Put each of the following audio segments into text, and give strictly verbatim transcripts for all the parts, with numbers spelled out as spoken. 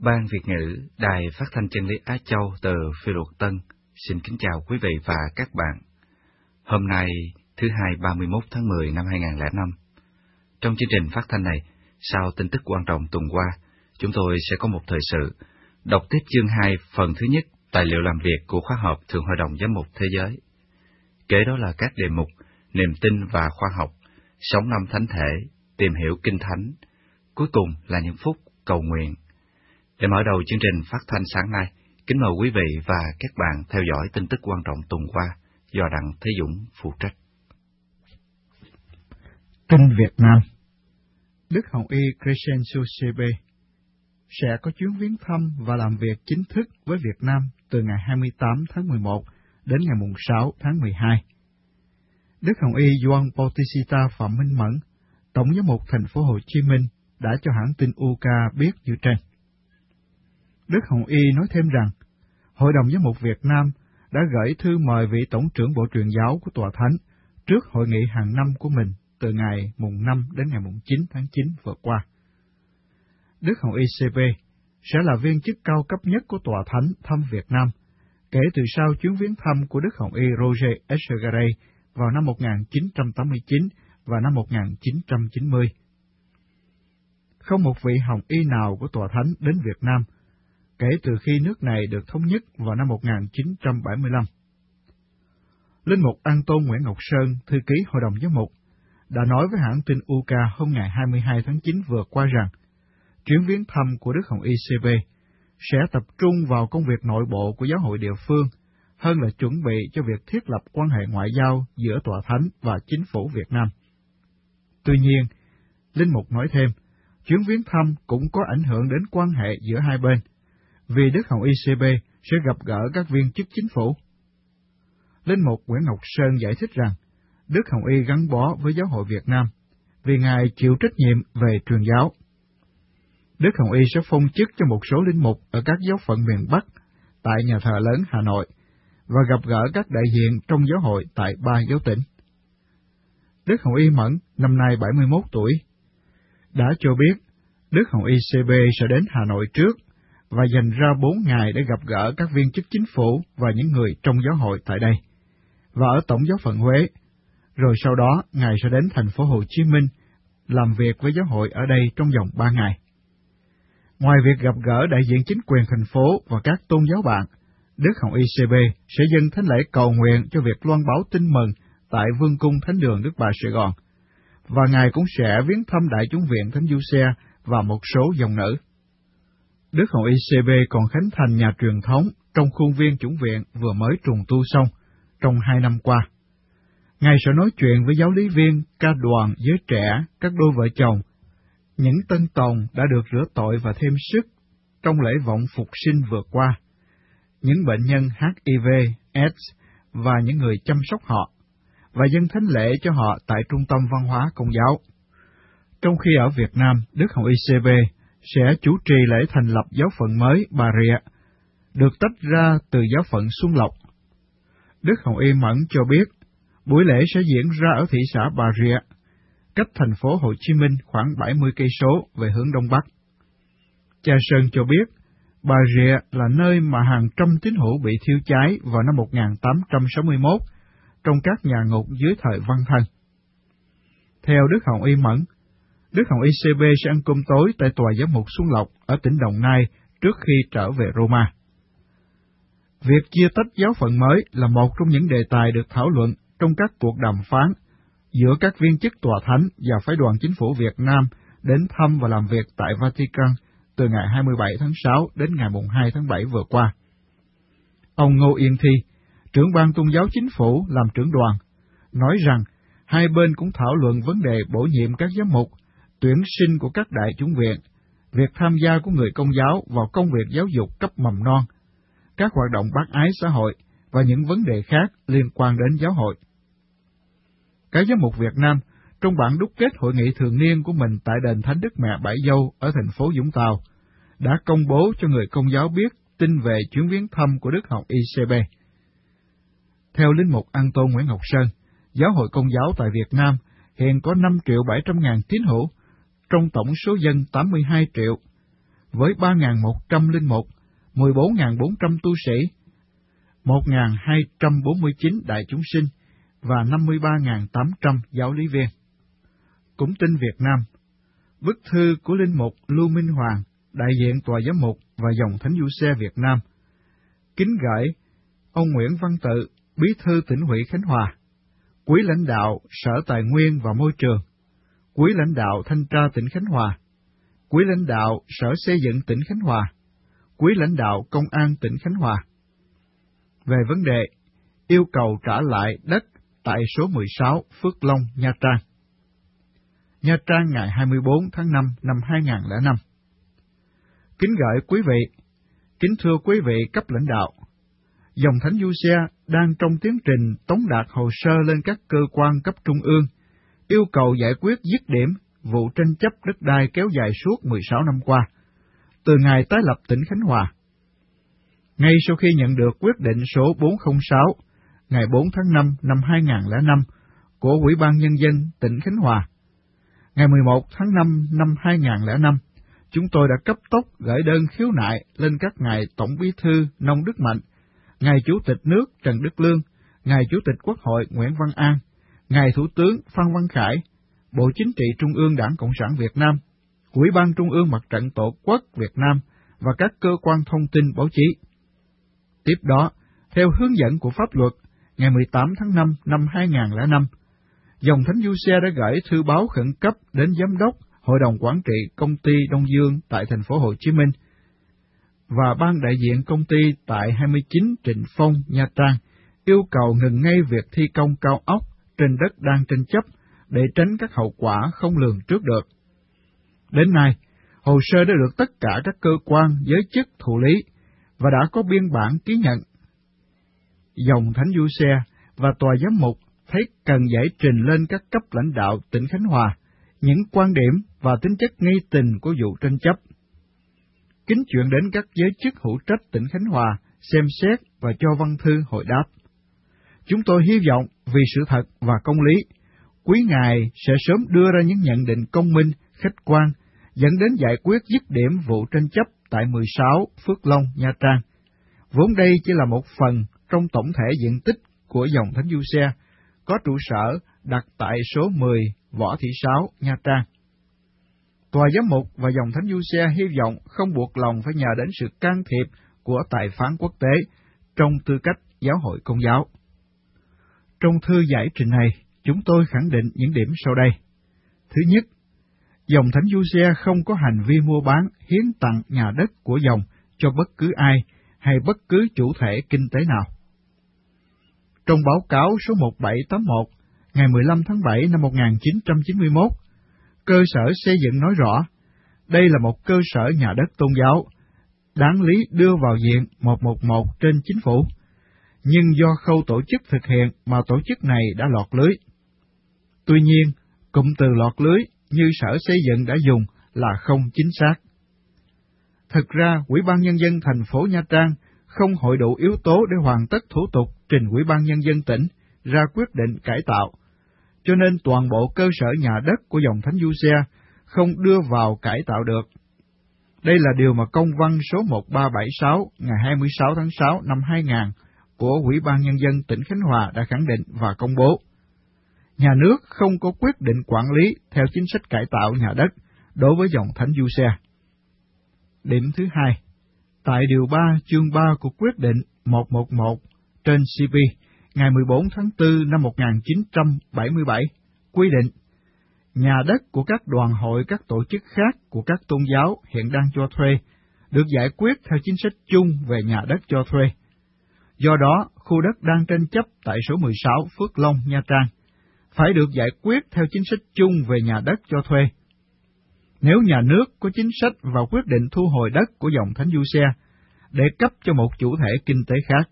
Ban Việt ngữ, Đài Phát thanh Chân lý Á Châu từ Phi Luật Tân, xin kính chào quý vị và các bạn. Hôm nay, thứ hai ba mươi mốt tháng mười năm hai nghìn không trăm lẻ năm. Trong chương trình phát thanh này, sau tin tức quan trọng tuần qua, chúng tôi sẽ có một thời sự đọc tiếp chương hai phần thứ nhất tài liệu làm việc của khóa họp Thượng Hội đồng Giám mục Thế giới. Kế đó là các đề mục niềm tin và khoa học, sống năm thánh thể, tìm hiểu kinh thánh. Cuối cùng là những phút cầu nguyện. Để mở đầu chương trình phát thanh sáng nay, kính mời quý vị và các bạn theo dõi tin tức quan trọng tuần qua do Đặng Thế Dũng phụ trách. Tin Việt Nam. Đức Hồng Y Crescencio xê bê sẽ có chuyến viếng thăm và làm việc chính thức với Việt Nam từ ngày hai mươi tám tháng mười một đến ngày sáu tháng mười hai. Đức Hồng Y Gioan Bautista Phạm Minh Mẫn, Tổng giám mục thành phố Hồ Chí Minh, đã cho hãng tin u ca biết như trên. Đức Hồng Y nói thêm rằng, Hội đồng Giám mục Việt Nam đã gửi thư mời vị Tổng trưởng Bộ Truyền giáo của Tòa Thánh trước hội nghị hàng năm của mình từ ngày mùng năm đến ngày mùng chín tháng chín vừa qua. Đức Hồng Y xê bê sẽ là viên chức cao cấp nhất của Tòa Thánh thăm Việt Nam, kể từ sau chuyến viếng thăm của Đức Hồng Y Roger Echegaray vào năm một nghìn chín trăm tám mươi chín và năm một nghìn chín trăm chín mươi. Không một vị Hồng Y nào của Tòa Thánh đến Việt Nam kể từ khi nước này được thống nhất vào năm một nghìn chín trăm bảy mươi lăm. Linh mục An Tôn Nguyễn Ngọc Sơn, thư ký Hội đồng Giám mục, đã nói với hãng tin u ca hôm ngày hai mươi hai tháng chín vừa qua rằng, chuyến viếng thăm của Đức Hồng Y xê bê sẽ tập trung vào công việc nội bộ của giáo hội địa phương, hơn là chuẩn bị cho việc thiết lập quan hệ ngoại giao giữa Tòa Thánh và Chính phủ Việt Nam. Tuy nhiên, Linh mục nói thêm, chuyến viếng thăm cũng có ảnh hưởng đến quan hệ giữa hai bên, vì Đức Hồng Y xê bê sẽ gặp gỡ các viên chức chính phủ. Linh mục Nguyễn Ngọc Sơn giải thích rằng, Đức Hồng Y gắn bó với giáo hội Việt Nam, vì Ngài chịu trách nhiệm về truyền giáo. Đức Hồng Y sẽ phong chức cho một số linh mục ở các giáo phận miền Bắc, tại nhà thờ lớn Hà Nội, và gặp gỡ các đại diện trong giáo hội tại ba giáo tỉnh. Đức Hồng Y Mẫn, năm nay bảy mươi mốt tuổi, đã cho biết Đức Hồng Y xê bê sẽ đến Hà Nội trước và dành ra bốn ngày để gặp gỡ các viên chức chính phủ và những người trong giáo hội tại đây, và ở Tổng giáo phận Huế, rồi sau đó Ngài sẽ đến thành phố Hồ Chí Minh làm việc với giáo hội ở đây trong vòng ba ngày. Ngoài việc gặp gỡ đại diện chính quyền thành phố và các tôn giáo bạn, Đức Hồng Y xê bê sẽ dâng thánh lễ cầu nguyện cho việc loan báo tin mừng tại Vương cung Thánh đường Đức Bà Sài Gòn, và Ngài cũng sẽ viếng thăm Đại chúng viện Thánh Giuse và một số dòng nữ. Đức Hồng Y xê bê còn khánh thành nhà truyền thống trong khuôn viên chủng viện vừa mới trùng tu xong trong hai năm qua. Ngài sẽ nói chuyện với giáo lý viên, ca đoàn, giới trẻ, các đôi vợ chồng, những tân tòng đã được rửa tội và thêm sức trong lễ vọng phục sinh vừa qua, những bệnh nhân hát i vê, AIDS và những người chăm sóc họ, và dâng thánh lễ cho họ tại Trung tâm Văn hóa Công giáo. Trong khi ở Việt Nam, Đức Hồng Y xê bê sẽ chủ trì lễ thành lập giáo phận mới Bà Rịa, được tách ra từ giáo phận Xuân Lộc. Đức Hồng Y Mẫn cho biết, buổi lễ sẽ diễn ra ở thị xã Bà Rịa, cách thành phố Hồ Chí Minh khoảng bảy mươi cây số về hướng Đông Bắc. Cha Sơn cho biết, Bà Rịa là nơi mà hàng trăm tín hữu bị thiêu cháy vào năm một nghìn tám trăm sáu mươi mốt trong các nhà ngục dưới thời Văn Thân. Theo Đức Hồng Y Mẫn, Đức Hồng Y xê bê sẽ ăn cơm tối tại Tòa Giám mục Xuân Lộc ở tỉnh Đồng Nai trước khi trở về Roma. Việc chia tách giáo phận mới là một trong những đề tài được thảo luận trong các cuộc đàm phán giữa các viên chức Tòa Thánh và phái đoàn chính phủ Việt Nam đến thăm và làm việc tại Vatican từ ngày hai mươi bảy tháng sáu đến ngày hai tháng bảy vừa qua. Ông Ngô Yên Thi, trưởng ban tôn giáo chính phủ làm trưởng đoàn, nói rằng hai bên cũng thảo luận vấn đề bổ nhiệm các giám mục, tuyển sinh của các đại chúng viện, việc tham gia của người Công giáo vào công việc giáo dục cấp mầm non, các hoạt động bác ái xã hội và những vấn đề khác liên quan đến giáo hội. Các giám mục Việt Nam, trong bản đúc kết hội nghị thường niên của mình tại đền Thánh Đức Mẹ Bảy Dâu ở thành phố Vũng Tàu, đã công bố cho người Công giáo biết tin về chuyến viếng thăm của Đức Hồng Y xê bê. Theo Linh mục An Tôn Nguyễn Ngọc Sơn, Giáo hội Công giáo tại Việt Nam hiện có năm triệu bảy trăm ngàn tín hữu, trong tổng số dân tám mươi hai triệu, với ba nghìn một trăm lẻ một, mười bốn nghìn bốn trăm tu sĩ, một nghìn hai trăm bốn mươi chín đại chúng sinh và năm mươi ba nghìn tám trăm giáo lý viên. Cũng tin Việt Nam, bức thư của Linh mục Lưu Minh Hoàng, đại diện Tòa Giám mục và Dòng Thánh Du Xe Việt Nam, kính gửi ông Nguyễn Văn Tự, Bí thư Tỉnh ủy Khánh Hòa, quý lãnh đạo Sở Tài nguyên và Môi trường, quý lãnh đạo Thanh tra tỉnh Khánh Hòa, quý lãnh đạo Sở Xây dựng tỉnh Khánh Hòa, quý lãnh đạo Công an tỉnh Khánh Hòa, về vấn đề yêu cầu trả lại đất tại số mười sáu Phước Long, Nha Trang. Nha Trang ngày hai mươi bốn tháng năm năm hai nghìn không trăm lẻ năm. Kính gửi quý vị, kính thưa quý vị cấp lãnh đạo, Dòng Thánh Du Xe đang trong tiến trình tống đạt hồ sơ lên các cơ quan cấp trung ương, yêu cầu giải quyết dứt điểm vụ tranh chấp đất đai kéo dài suốt mười sáu năm qua, từ ngày tái lập tỉnh Khánh Hòa. Ngay sau khi nhận được quyết định số bốn không sáu, ngày bốn tháng năm năm hai nghìn không trăm lẻ năm của Ủy ban Nhân dân tỉnh Khánh Hòa, ngày mười một tháng năm năm hai nghìn không trăm lẻ năm, chúng tôi đã cấp tốc gửi đơn khiếu nại lên các ngài Tổng Bí thư Nông Đức Mạnh, ngài Chủ tịch nước Trần Đức Lương, ngài Chủ tịch Quốc hội Nguyễn Văn An, ngài Thủ tướng Phan Văn Khải, Bộ Chính trị Trung ương Đảng Cộng sản Việt Nam, Ủy ban Trung ương Mặt trận Tổ quốc Việt Nam và các cơ quan thông tin báo chí. Tiếp đó, theo hướng dẫn của pháp luật, ngày mười tám tháng năm năm hai nghìn không trăm lẻ năm, Dòng Thánh Du Xe đã gửi thư báo khẩn cấp đến Giám đốc Hội đồng Quản trị Công ty Đông Dương tại thành phố Hồ Chí Minh và ban đại diện công ty tại hai mươi chín Trịnh Phong, Nha Trang, yêu cầu ngừng ngay việc thi công cao ốc trên đất đang tranh chấp để tránh các hậu quả không lường trước được. Đến nay, hồ sơ đã được tất cả các cơ quan giới chức thụ lý và đã có biên bản ký nhận. Dòng Thánh Du Xe và Tòa Giám mục thấy cần giải trình lên các cấp lãnh đạo tỉnh Khánh Hòa những quan điểm và tính chất nghi tình của vụ tranh chấp. Kính chuyển đến các giới chức hữu trách tỉnh Khánh Hòa xem xét và cho văn thư hồi đáp. Chúng tôi hy vọng vì sự thật và công lý, quý ngài sẽ sớm đưa ra những nhận định công minh, khách quan, dẫn đến giải quyết dứt điểm vụ tranh chấp tại mười sáu Phước Long, Nha Trang. Vốn đây chỉ là một phần trong tổng thể diện tích của Dòng Thánh Du Xe, có trụ sở đặt tại số mười Võ Thị Sáu, Nha Trang. Tòa Giám mục và Dòng Thánh Du Xe hy vọng không buộc lòng phải nhờ đến sự can thiệp của tài phán quốc tế trong tư cách giáo hội Công giáo. Trong thư giải trình này, chúng tôi khẳng định những điểm sau đây. Thứ nhất, Dòng Thánh Du Xe không có hành vi mua bán, hiến tặng nhà đất của dòng cho bất cứ ai hay bất cứ chủ thể kinh tế nào. Trong báo cáo số một bảy tám mốt, ngày mười lăm tháng bảy năm một nghìn chín trăm chín mươi mốt, cơ sở xây dựng nói rõ, đây là một cơ sở nhà đất tôn giáo, đáng lý đưa vào diện một một một trên chính phủ, nhưng do khâu tổ chức thực hiện mà tổ chức này đã lọt lưới. Tuy nhiên, cụm từ lọt lưới như Sở Xây dựng đã dùng là không chính xác. Thực ra, Ủy ban Nhân dân thành phố Nha Trang không hội đủ yếu tố để hoàn tất thủ tục trình Ủy ban Nhân dân tỉnh ra quyết định cải tạo, cho nên toàn bộ cơ sở nhà đất của Dòng Thánh Du Xe không đưa vào cải tạo được. Đây là điều mà công văn số một ba bảy sáu ngày hai mươi sáu tháng sáu năm hai nghìn của Ủy ban Nhân dân tỉnh Khánh Hòa đã khẳng định và công bố. Nhà nước không có quyết định quản lý theo chính sách cải tạo nhà đất đối với Dòng Thánh Du Xe. Điểm thứ hai, tại điều ba chương ba của quyết định một một một trên C P ngày mười bốn tháng tư năm một nghìn chín trăm bảy mươi bảy quy định, nhà đất của các đoàn hội, các tổ chức khác của các tôn giáo hiện đang cho thuê được giải quyết theo chính sách chung về nhà đất cho thuê. Do đó, khu đất đang tranh chấp tại số mười sáu Phước Long, Nha Trang phải được giải quyết theo chính sách chung về nhà đất cho thuê. Nếu nhà nước có chính sách và quyết định thu hồi đất của Dòng Thánh Du Xe để cấp cho một chủ thể kinh tế khác,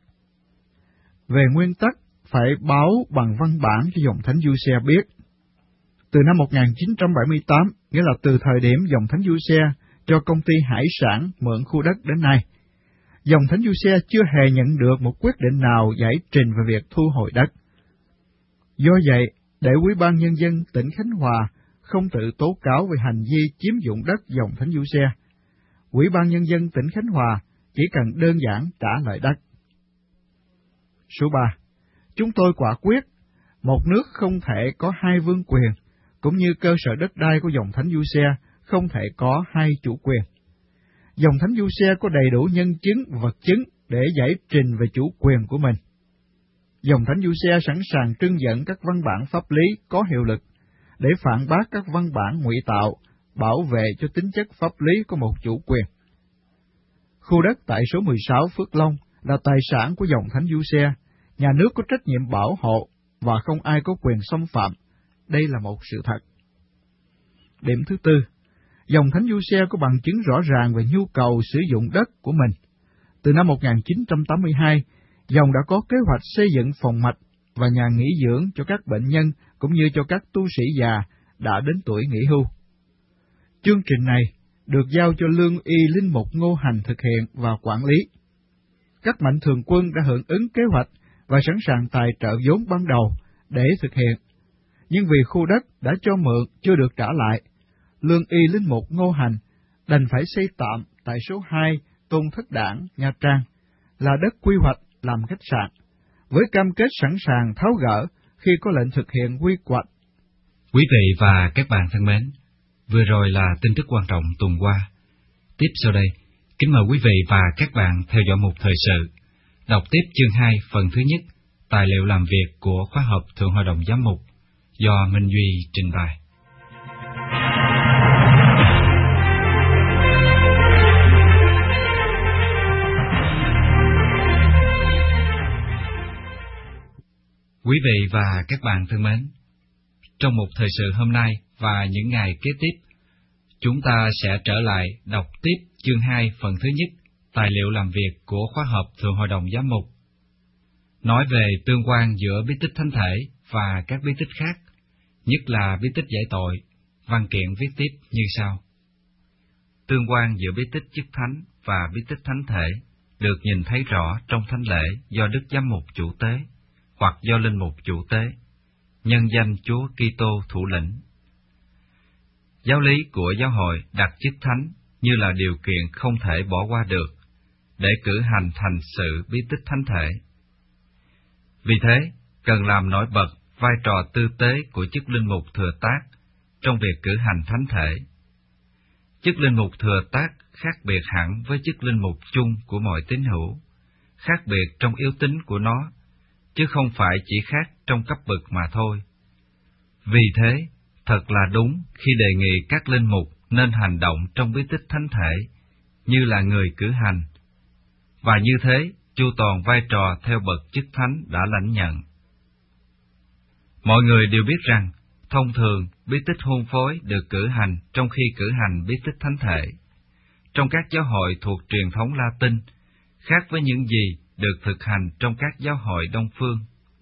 về nguyên tắc phải báo bằng văn bản cho Dòng Thánh Du Xe biết. Từ năm một nghìn chín trăm bảy mươi tám, nghĩa là từ thời điểm Dòng Thánh Du Xe cho công ty hải sản mượn khu đất đến nay, Dòng Thánh Du Xe chưa hề nhận được một quyết định nào giải trình về việc thu hồi đất. Do vậy, để Ủy ban Nhân dân tỉnh Khánh Hòa không tự tố cáo về hành vi chiếm dụng đất Dòng Thánh Du Xe, Ủy ban Nhân dân tỉnh Khánh Hòa chỉ cần đơn giản trả lại đất. Số ba. Chúng tôi quả quyết, một nước không thể có hai vương quyền, cũng như cơ sở đất đai của dòng Thánh Giuse không thể có hai chủ quyền. Dòng Thánh Giuse có đầy đủ nhân chứng, vật chứng để giải trình về chủ quyền của mình. Dòng Thánh Giuse sẵn sàng trưng dẫn các văn bản pháp lý có hiệu lực để phản bác các văn bản ngụy tạo, bảo vệ cho tính chất pháp lý của một chủ quyền. Khu đất tại số mười sáu Phước Long là tài sản của dòng Thánh Giuse, nhà nước có trách nhiệm bảo hộ và không ai có quyền xâm phạm. Đây là một sự thật. Điểm thứ tư, dòng Thánh Giuse có bằng chứng rõ ràng về nhu cầu sử dụng đất của mình. Từ năm một nghìn chín trăm tám mươi hai, dòng đã có kế hoạch xây dựng phòng mạch và nhà nghỉ dưỡng cho các bệnh nhân cũng như cho các tu sĩ già đã đến tuổi nghỉ hưu. Chương trình này được giao cho Lương Y Linh Mục Ngô Hành thực hiện và quản lý. Các mạnh thường quân đã hưởng ứng kế hoạch và sẵn sàng tài trợ vốn ban đầu để thực hiện. Nhưng vì khu đất đã cho mượn chưa được trả lại, Lương Y Linh Mục Ngô Hành đành phải xây tạm tại số hai Tôn Thất Đản, Nha Trang, là đất quy hoạch làm khách sạn, với cam kết sẵn sàng tháo gỡ khi có lệnh thực hiện quy hoạch. Quý vị và các bạn thân mến, vừa rồi là tin tức quan trọng tuần qua. Tiếp sau đây, kính mời quý vị và các bạn theo dõi mục thời sự, đọc tiếp chương hai phần thứ nhất, tài liệu làm việc của khóa học Thượng Hội đồng Giám mục, do Minh Duy trình bày. Quý vị và các bạn thân mến, trong một thời sự hôm nay và những ngày kế tiếp, chúng ta sẽ trở lại đọc tiếp chương hai phần thứ nhất, tài liệu làm việc của khóa học Thượng Hội đồng Giám mục, nói về tương quan giữa bí tích thánh thể và các bí tích khác, nhất là bí tích giải tội. Văn kiện viết tiếp như sau. Tương quan giữa bí tích chức thánh và bí tích thánh thể được nhìn thấy rõ trong thánh lễ do Đức Giám mục chủ tế hoặc do linh mục chủ tế, nhân danh Chúa Kitô thủ lĩnh. Giáo lý của giáo hội đặt chức thánh như là điều kiện không thể bỏ qua được để cử hành thành sự bí tích thánh thể. Vì thế, cần làm nổi bật vai trò tư tế của chức linh mục thừa tác trong việc cử hành thánh thể. Chức linh mục thừa tác khác biệt hẳn với chức linh mục chung của mọi tín hữu, khác biệt trong yếu tính của nó, chứ không phải chỉ khác trong cấp bậc mà thôi. Vì thế, thật là đúng khi đề nghị các linh mục nên hành động trong bí tích thánh thể như là người cử hành, và như thế chu toàn vai trò theo bậc chức thánh đã lãnh nhận. Mọi người đều biết rằng, thông thường bí tích hôn phối được cử hành trong khi cử hành bí tích thánh thể. Trong các giáo hội thuộc truyền thống Latin, khác với những gì được thực hành trong các giáo hội Đông phương.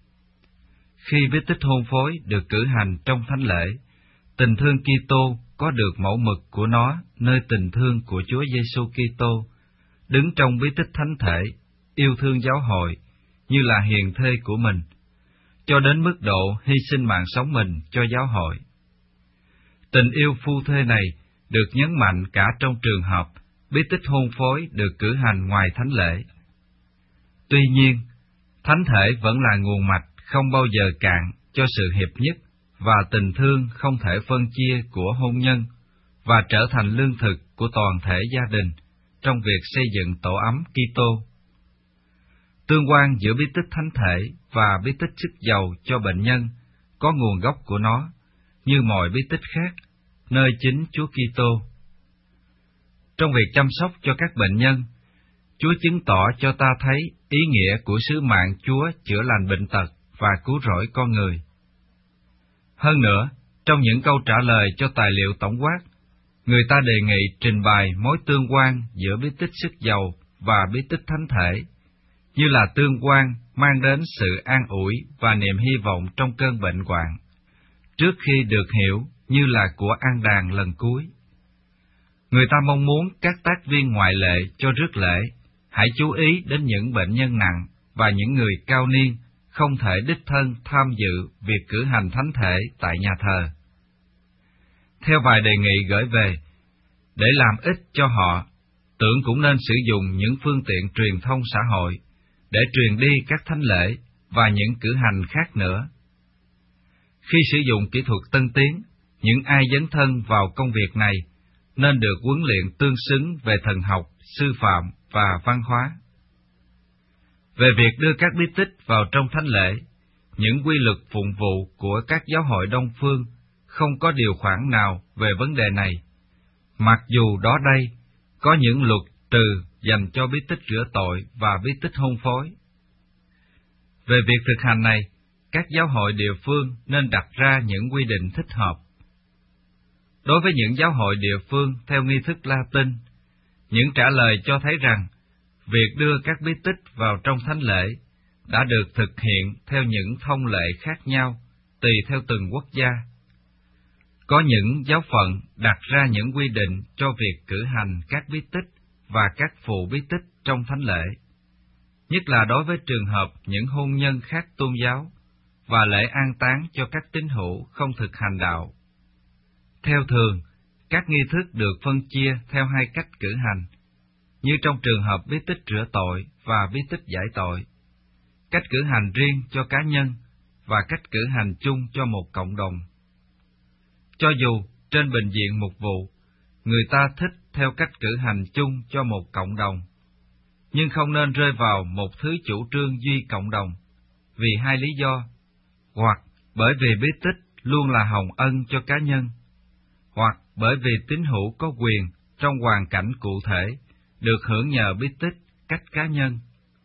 Khi bí tích hôn phối được cử hành trong thánh lễ, tình thương Kitô có được mẫu mực của nó nơi tình thương của Chúa Giêsu Kitô, đứng trong bí tích thánh thể, yêu thương giáo hội như là hiền thê của mình, cho đến mức độ hy sinh mạng sống mình cho giáo hội. Tình yêu phu thê này được nhấn mạnh cả trong trường hợp bí tích hôn phối được cử hành ngoài thánh lễ. Tuy nhiên, thánh thể vẫn là nguồn mạch không bao giờ cạn cho sự hiệp nhất và tình thương không thể phân chia của hôn nhân, và trở thành lương thực của toàn thể gia đình trong việc xây dựng tổ ấm Kitô. Tương quan giữa bí tích thánh thể và bí tích sức giàu cho bệnh nhân có nguồn gốc của nó, như mọi bí tích khác, nơi chính Chúa Kitô. Trong việc chăm sóc cho các bệnh nhân, Chúa chứng tỏ cho ta thấy ý nghĩa của sứ mạng Chúa chữa lành bệnh tật và cứu rỗi con người. Hơn nữa, trong những câu trả lời cho tài liệu tổng quát, người ta đề nghị trình bày mối tương quan giữa bí tích sức giàu và bí tích thánh thể, như là tương quan mang đến sự an ủi và niềm hy vọng trong cơn bệnh hoạn, trước khi được hiểu như là của an đàn lần cuối. Người ta mong muốn các tác viên ngoại lệ cho rước lễ hãy chú ý đến những bệnh nhân nặng và những người cao niên không thể đích thân tham dự việc cử hành thánh thể tại nhà thờ. Theo vài đề nghị gửi về, để làm ích cho họ, Tượng cũng nên sử dụng những phương tiện truyền thông xã hội để truyền đi các thánh lễ và những cử hành khác nữa. Khi sử dụng kỹ thuật tân tiến, những ai dấn thân vào công việc này nên được huấn luyện tương xứng về thần học, sư phạm và văn hóa. Về việc đưa các bí tích vào trong thánh lễ, những quy luật phụng vụ của các giáo hội Đông phương không có điều khoản nào về vấn đề này, mặc dù đó đây có những luật từ dành cho bí tích rửa tội và bí tích hôn phối. Về việc thực hành này, các giáo hội địa phương nên đặt ra những quy định thích hợp. Đối với những giáo hội địa phương theo nghi thức Latin, những trả lời cho thấy rằng việc đưa các bí tích vào trong thánh lễ đã được thực hiện theo những thông lệ khác nhau tùy theo từng quốc gia. Có những giáo phận đặt ra những quy định cho việc cử hành các bí tích và các phù bí tích trong thánh lễ, nhất là đối với trường hợp những hôn nhân khác tôn giáo và lễ an táng cho các tín hữu không thực hành đạo. Theo thường, các nghi thức được phân chia theo hai cách cử hành, như trong trường hợp bí tích rửa tội và bí tích giải tội, cách cử hành riêng cho cá nhân và cách cử hành chung cho một cộng đồng. Cho dù trên bình diện mục vụ, người ta thích theo cách cử hành chung cho một cộng đồng, nhưng không nên rơi vào một thứ chủ trương duy cộng đồng, vì hai lý do, hoặc bởi vì bí tích luôn là hồng ân cho cá nhân, hoặc bởi vì tín hữu có quyền trong hoàn cảnh cụ thể được hưởng nhờ bí tích cách cá nhân.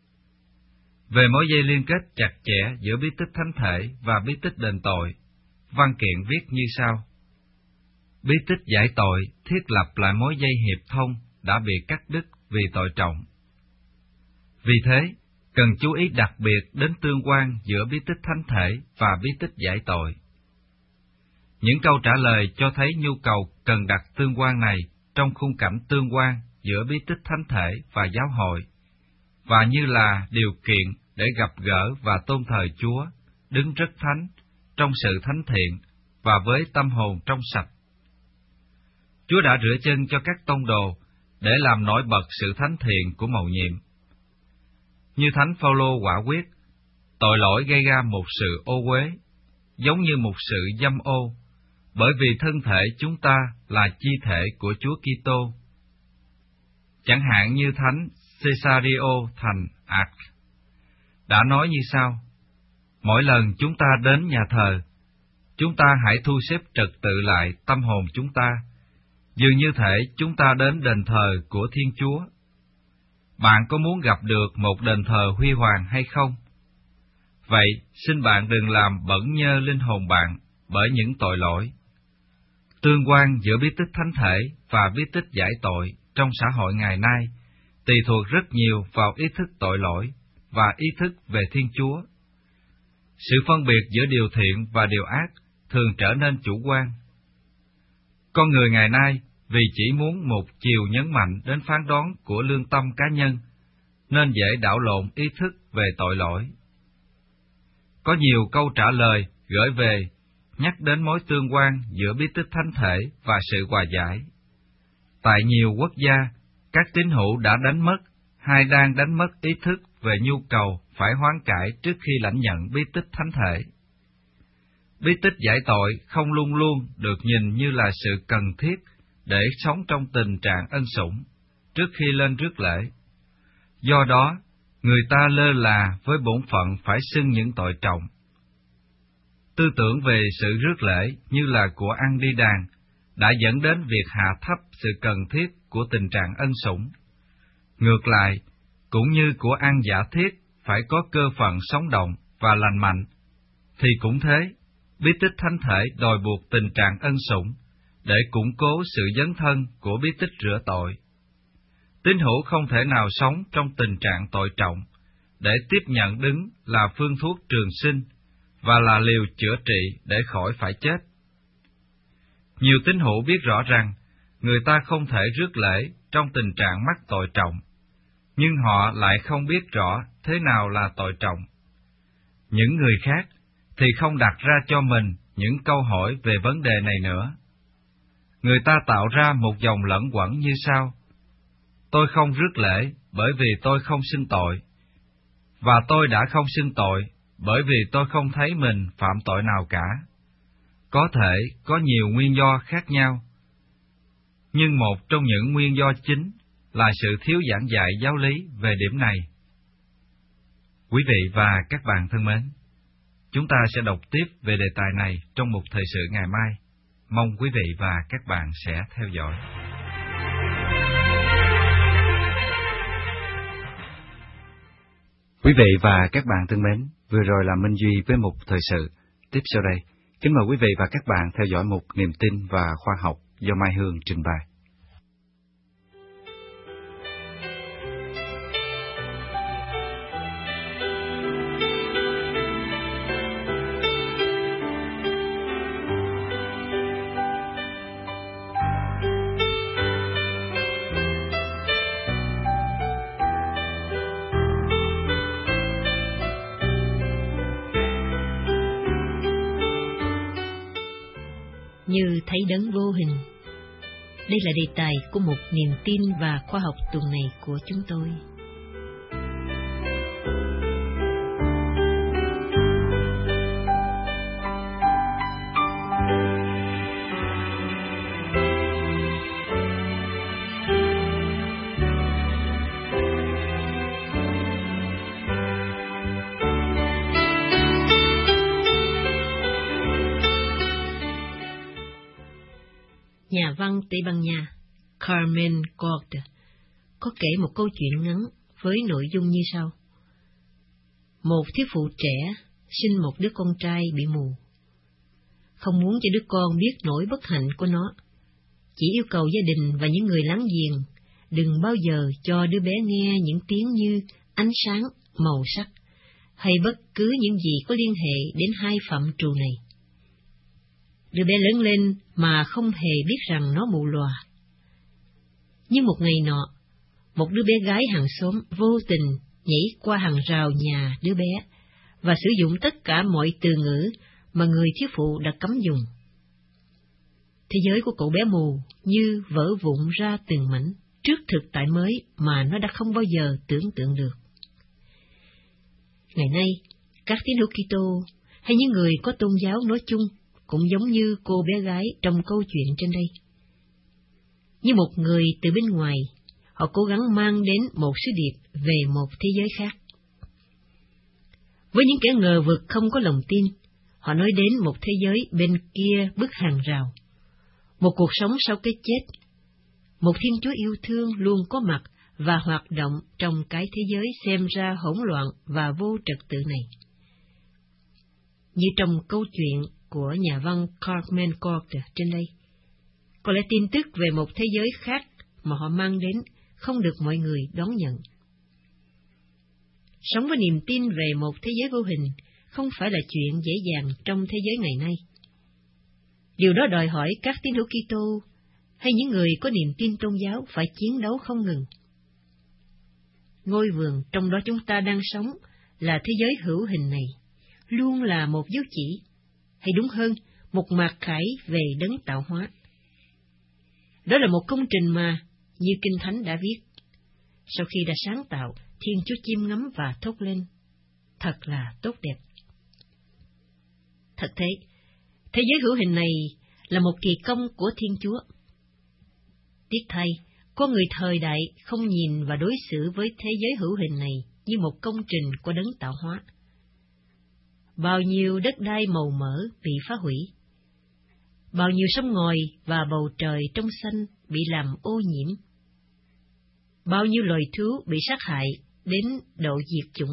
Về mối dây liên kết chặt chẽ giữa bí tích thánh thể và bí tích đền tội, văn kiện viết như sau: bí tích giải tội thiết lập lại mối dây hiệp thông đã bị cắt đứt vì tội trọng. Vì thế, cần chú ý đặc biệt đến tương quan giữa bí tích thánh thể và bí tích giải tội. Những câu trả lời cho thấy nhu cầu cần đặt tương quan này trong khung cảnh tương quan giữa bí tích thánh thể và giáo hội, và như là điều kiện để gặp gỡ và tôn thờ Chúa, đứng rất thánh, trong sự thánh thiện và với tâm hồn trong sạch. Chúa đã rửa chân cho các tông đồ để làm nổi bật sự thánh thiện của mầu nhiệm. Như Thánh Phaolô quả quyết, tội lỗi gây ra một sự ô uế, giống như một sự dâm ô, bởi vì thân thể chúng ta là chi thể của Chúa Kitô. Chẳng hạn như Thánh Cesario thành Ạc đã nói như sau: mỗi lần chúng ta đến nhà thờ, chúng ta hãy thu xếp trật tự lại tâm hồn chúng ta, dường như thể chúng ta đến đền thờ của Thiên Chúa. Bạn có muốn gặp được một đền thờ huy hoàng hay không? Vậy, xin bạn đừng làm bẩn nhơ linh hồn bạn bởi những tội lỗi. Tương quan giữa bí tích thánh thể và bí tích giải tội trong xã hội ngày nay tùy thuộc rất nhiều vào ý thức tội lỗi và ý thức về Thiên Chúa. Sự phân biệt giữa điều thiện và điều ác thường trở nên chủ quan. Con người ngày nay vì chỉ muốn một chiều nhấn mạnh đến phán đoán của lương tâm cá nhân, nên dễ đảo lộn ý thức về tội lỗi. Có nhiều câu trả lời gửi về nhắc đến mối tương quan giữa bí tích thánh thể và sự hòa giải. Tại nhiều quốc gia, các tín hữu đã đánh mất hay đang đánh mất ý thức về nhu cầu phải hoán cải trước khi lãnh nhận bí tích thánh thể. Bí tích giải tội không luôn luôn được nhìn như là sự cần thiết để sống trong tình trạng ân sủng trước khi lên rước lễ. Do đó, người ta lơ là với bổn phận phải xưng những tội trọng. Tư tưởng về sự rước lễ như là của ăn đi đàn đã dẫn đến việc hạ thấp sự cần thiết của tình trạng ân sủng. Ngược lại, cũng như của ăn giả thiết phải có cơ phận sống động và lành mạnh, thì cũng thế, bí tích thánh thể đòi buộc tình trạng ân sủng để củng cố sự dấn thân của bí tích rửa tội. Tín hữu không thể nào sống trong tình trạng tội trọng để tiếp nhận đứng là phương thuốc trường sinh và là liều chữa trị để khỏi phải chết. Nhiều tín hữu biết rõ rằng người ta không thể rước lễ trong tình trạng mắc tội trọng, nhưng họ lại không biết rõ thế nào là tội trọng. Những người khác thì không đặt ra cho mình những câu hỏi về vấn đề này nữa. Người ta tạo ra một dòng lẫn quẩn như sau: tôi không rước lễ bởi vì tôi không xưng tội, và tôi đã không xưng tội bởi vì tôi không thấy mình phạm tội nào cả. Có thể có nhiều nguyên do khác nhau, nhưng một trong những nguyên do chính là sự thiếu giảng dạy giáo lý về điểm này. Quý vị và các bạn thân mến, chúng ta sẽ đọc tiếp về đề tài này trong một thời sự ngày mai. Mong quý vị và các bạn sẽ theo dõi. Quý vị và các bạn thân mến, vừa rồi là Minh Duy với một thời sự. Tiếp sau đây, kính mời quý vị và các bạn theo dõi một niềm tin và khoa học do Mai Hương trình bày. Như thấy đấng vô hình. Đây là đề tài của một niềm tin và khoa học tuần này của chúng tôi. Nhà văn Tây Ban Nha Carmen Corda có kể một câu chuyện ngắn với nội dung như sau. Một thiếu phụ trẻ sinh một đứa con trai bị mù. Không muốn cho đứa con biết nỗi bất hạnh của nó, chỉ yêu cầu gia đình và những người láng giềng đừng bao giờ cho đứa bé nghe những tiếng như ánh sáng, màu sắc, hay bất cứ những gì có liên hệ đến hai phạm trù này. Đứa bé lớn lên mà không hề biết rằng nó mù lòa. Nhưng một ngày nọ, một đứa bé gái hàng xóm vô tình nhảy qua hàng rào nhà đứa bé và sử dụng tất cả mọi từ ngữ mà người thiếu phụ đã cấm dùng. Thế giới của cậu bé mù như vỡ vụn ra từng mảnh trước thực tại mới mà nó đã không bao giờ tưởng tượng được. Ngày nay, các tín hữu Kitô hay những người có tôn giáo nói chung cũng giống như cô bé gái trong câu chuyện trên đây. Như một người từ bên ngoài, họ cố gắng mang đến một sứ điệp về một thế giới khác. Với những kẻ ngờ vực không có lòng tin, họ nói đến một thế giới bên kia bức hàng rào, một cuộc sống sau cái chết, một Thiên Chúa yêu thương luôn có mặt và hoạt động trong cái thế giới xem ra hỗn loạn và vô trật tự này. Như trong câu chuyện của nhà văn Carmen Corda trên đây, có lẽ tin tức về một thế giới khác mà họ mang đến không được mọi người đón nhận. Sống với niềm tin về một thế giới vô hình không phải là chuyện dễ dàng trong thế giới ngày nay. Điều đó đòi hỏi các tín hữu Kitô hay những người có niềm tin tôn giáo phải chiến đấu không ngừng. Ngôi vườn trong đó chúng ta đang sống là thế giới hữu hình này, luôn là một dấu chỉ, hay đúng hơn, một mạt khải về đấng tạo hóa. Đó là một công trình mà, như Kinh Thánh đã viết, sau khi đã sáng tạo, Thiên Chúa chiêm ngắm và thốt lên, thật là tốt đẹp. Thật thế, thế giới hữu hình này là một kỳ công của Thiên Chúa. Tiếc thay, có người thời đại không nhìn và đối xử với thế giới hữu hình này như một công trình của đấng tạo hóa. Bao nhiêu đất đai màu mỡ bị phá hủy, bao nhiêu sông ngòi và bầu trời trong xanh bị làm ô nhiễm, bao nhiêu loài thú bị sát hại đến độ diệt chủng.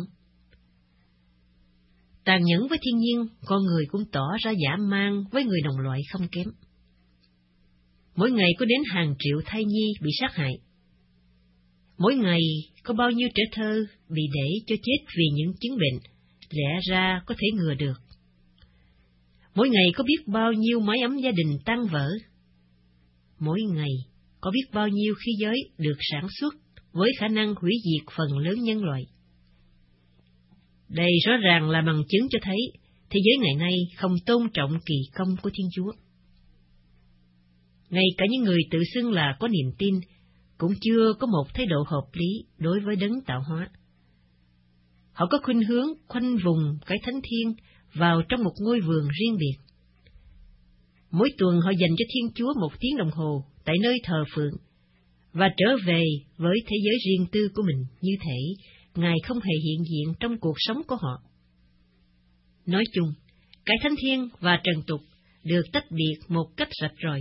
Tàn nhẫn với thiên nhiên, con người cũng tỏ ra dã man với người đồng loại không kém. Mỗi ngày có đến hàng triệu thai nhi bị sát hại. Mỗi ngày có bao nhiêu trẻ thơ bị để cho chết vì những chứng bệnh lẽ ra có thể ngừa được. Mỗi ngày có biết bao nhiêu mái ấm gia đình tan vỡ. Mỗi ngày có biết bao nhiêu khí giới được sản xuất với khả năng hủy diệt phần lớn nhân loại. Đây rõ ràng là bằng chứng cho thấy thế giới ngày nay không tôn trọng kỳ công của Thiên Chúa. Ngay cả những người tự xưng là có niềm tin cũng chưa có một thái độ hợp lý đối với đấng tạo hóa. Họ có khuynh hướng khoanh vùng cái thánh thiên vào trong một ngôi vườn riêng biệt. Mỗi tuần họ dành cho Thiên Chúa một tiếng đồng hồ tại nơi thờ phượng, và trở về với thế giới riêng tư của mình, như thể Ngài không hề hiện diện trong cuộc sống của họ. Nói chung, cái thánh thiên và trần tục được tách biệt một cách rạch ròi.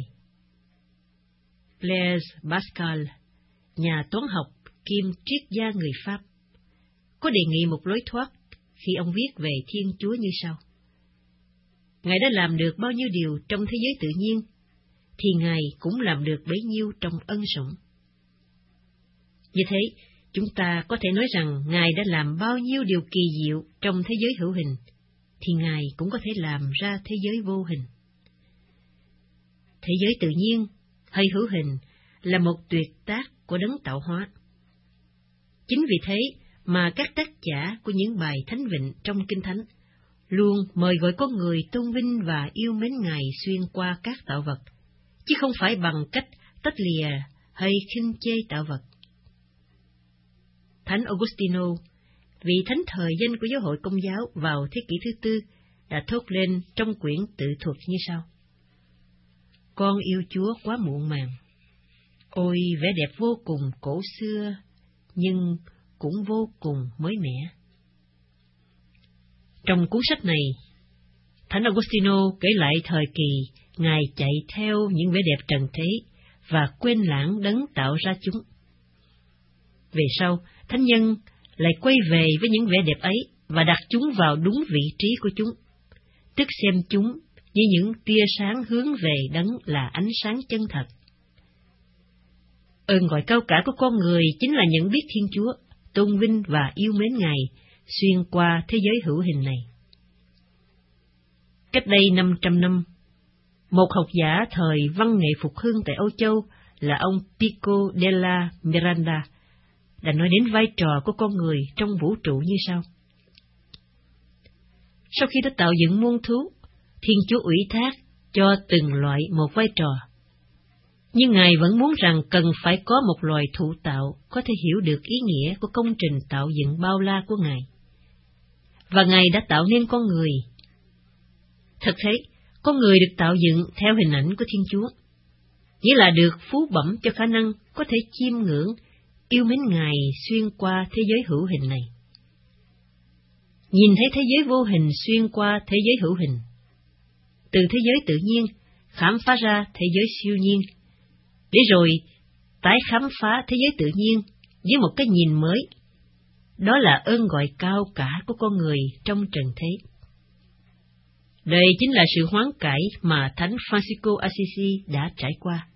Blaise Pascal, nhà toán học kiêm triết gia người Pháp, có đề nghị một lối thoát khi ông viết về Thiên Chúa như sau: Ngài đã làm được bao nhiêu điều trong thế giới tự nhiên, thì Ngài cũng làm được bấy nhiêu trong ân sủng. Như thế, chúng ta có thể nói rằng Ngài đã làm bao nhiêu điều kỳ diệu trong thế giới hữu hình, thì Ngài cũng có thể làm ra thế giới vô hình. Thế giới tự nhiên hay hữu hình là một tuyệt tác của đấng tạo hóa. Chính vì thế mà các tác giả của những bài thánh vịnh trong Kinh Thánh luôn mời gọi con người tôn vinh và yêu mến Ngài xuyên qua các tạo vật, chứ không phải bằng cách tách lìa hay khinh chê tạo vật. Thánh Augustino, vị thánh thời danh của giáo hội Công giáo vào thế kỷ thứ tư, đã thốt lên trong quyển tự thuật như sau: Con yêu Chúa quá muộn màng. Ôi vẻ đẹp vô cùng cổ xưa, nhưng cũng vô cùng mới mẻ. Trong cuốn sách này, Thánh Augustino kể lại thời kỳ Ngài chạy theo những vẻ đẹp trần thế và quên lãng đấng tạo ra chúng. Về sau, Thánh nhân lại quay về với những vẻ đẹp ấy và đặt chúng vào đúng vị trí của chúng, tức xem chúng như những tia sáng hướng về đấng là ánh sáng chân thật. Ơn gọi cao cả của con người chính là nhận biết Thiên Chúa, tôn vinh và yêu mến Ngài xuyên qua thế giới hữu hình này. Cách đây năm trăm năm, một học giả thời văn nghệ phục hưng tại Âu Châu là ông Pico della Miranda đã nói đến vai trò của con người trong vũ trụ như sau: Sau khi đã tạo dựng muôn thú, Thiên Chúa ủy thác cho từng loại một vai trò, nhưng Ngài vẫn muốn rằng cần phải có một loài thụ tạo có thể hiểu được ý nghĩa của công trình tạo dựng bao la của Ngài. Và Ngài đã tạo nên con người. Thật thế, con người được tạo dựng theo hình ảnh của Thiên Chúa, nghĩa là được phú bẩm cho khả năng có thể chiêm ngưỡng, yêu mến Ngài xuyên qua thế giới hữu hình này. Nhìn thấy thế giới vô hình xuyên qua thế giới hữu hình, từ thế giới tự nhiên khám phá ra thế giới siêu nhiên, để rồi tái khám phá thế giới tự nhiên với một cái nhìn mới. Đó là ơn gọi cao cả của con người trong trần thế. Đây chính là sự hoán cải mà Thánh Francisco Assisi đã trải qua.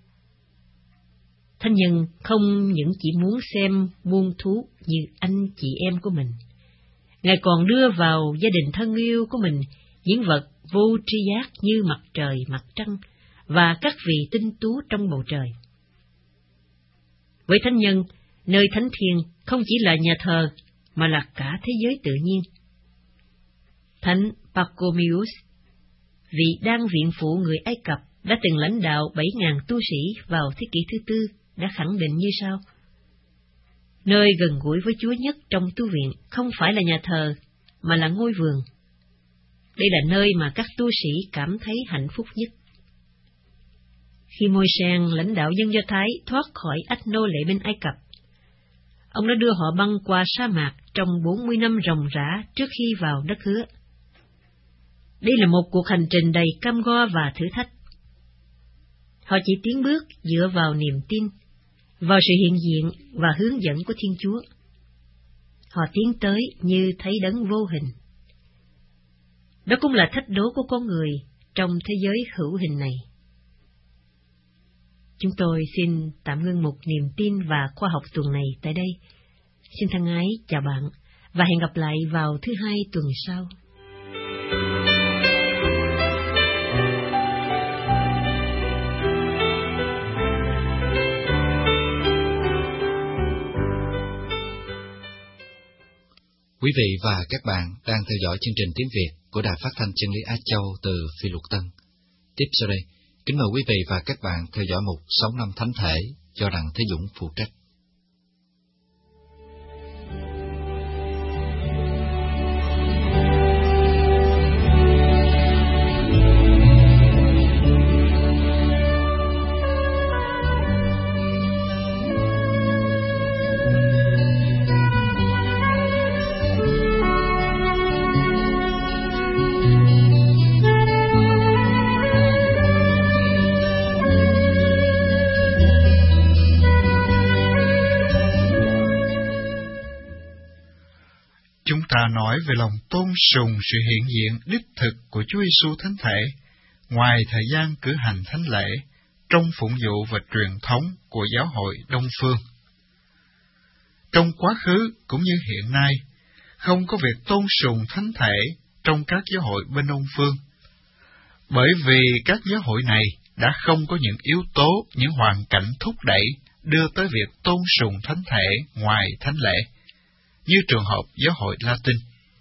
Thánh nhân không những chỉ muốn xem muôn thú như anh chị em của mình, Ngài còn đưa vào gia đình thân yêu của mình những vật vô tri giác như mặt trời, mặt trăng và các vị tinh tú trong bầu trời. Với thánh nhân, nơi thánh thiên không chỉ là nhà thờ mà là cả thế giới tự nhiên. Thánh Pachomius, vị đan viện phụ người Ai Cập đã từng lãnh đạo bảy nghìn tu sĩ vào thế kỷ thứ tư, đã khẳng định như sau: Nơi gần gũi với Chúa nhất trong tu viện không phải là nhà thờ, mà là ngôi vườn. Đây là nơi mà các tu sĩ cảm thấy hạnh phúc nhất. Khi Môi-sen lãnh đạo dân Do Thái thoát khỏi ách nô lệ bên Ai Cập, ông đã đưa họ băng qua sa mạc trong bốn mươi năm ròng rã trước khi vào đất hứa. Đây là một cuộc hành trình đầy cam go và thử thách. Họ chỉ tiến bước dựa vào niềm tin, vào sự hiện diện và hướng dẫn của Thiên Chúa. Họ tiến tới như thấy đấng vô hình. Đó cũng là thách đố của con người trong thế giới hữu hình này. Chúng tôi xin tạm ngưng một niềm tin và khoa học tuần này tại đây. Xin thân ái chào bạn và hẹn gặp lại vào thứ hai tuần sau. Quý vị và các bạn đang theo dõi chương trình tiếng Việt của Đài Phát thanh Chân lý Á Châu từ Phi Luật Tân. Tiếp sau đây, kính mời quý vị và các bạn theo dõi mục Sống năm Thánh Thể do Đặng Thế Dũng phụ trách. Chúng ta nói về lòng tôn sùng sự hiện diện đích thực của Chúa Giêsu Thánh Thể, ngoài thời gian cử hành thánh lễ, trong phụng vụ và truyền thống của giáo hội Đông Phương. Trong quá khứ cũng như hiện nay, không có việc tôn sùng Thánh Thể trong các giáo hội bên Đông Phương, bởi vì các giáo hội này đã không có những yếu tố, những hoàn cảnh thúc đẩy đưa tới việc tôn sùng Thánh Thể ngoài thánh lễ, như trường hợp giáo hội Latin.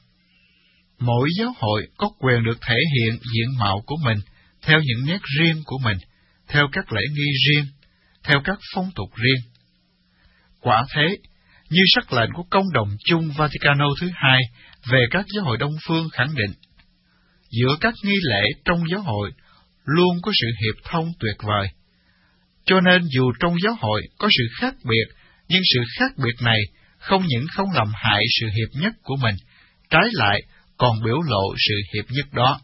Mỗi giáo hội có quyền được thể hiện diện mạo của mình theo những nét riêng của mình, theo các lễ nghi riêng, theo các phong tục riêng. Quả thế, như sắc lệnh của Công đồng chung Vaticano thứ hai về các giáo hội Đông Phương khẳng định, giữa các nghi lễ trong giáo hội luôn có sự hiệp thông tuyệt vời. Cho nên dù trong giáo hội có sự khác biệt, nhưng sự khác biệt này không những không làm hại sự hiệp nhất của mình, trái lại còn biểu lộ sự hiệp nhất đó.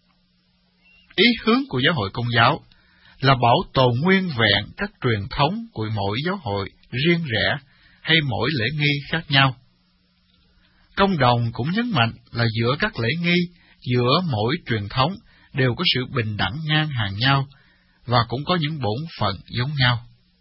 Ý hướng của giáo hội Công giáo là bảo tồn nguyên vẹn các truyền thống của mỗi giáo hội riêng rẽ hay mỗi lễ nghi khác nhau. Công đồng cũng nhấn mạnh là giữa các lễ nghi, giữa mỗi truyền thống đều có sự bình đẳng ngang hàng nhau và cũng có những bổn phận giống nhau.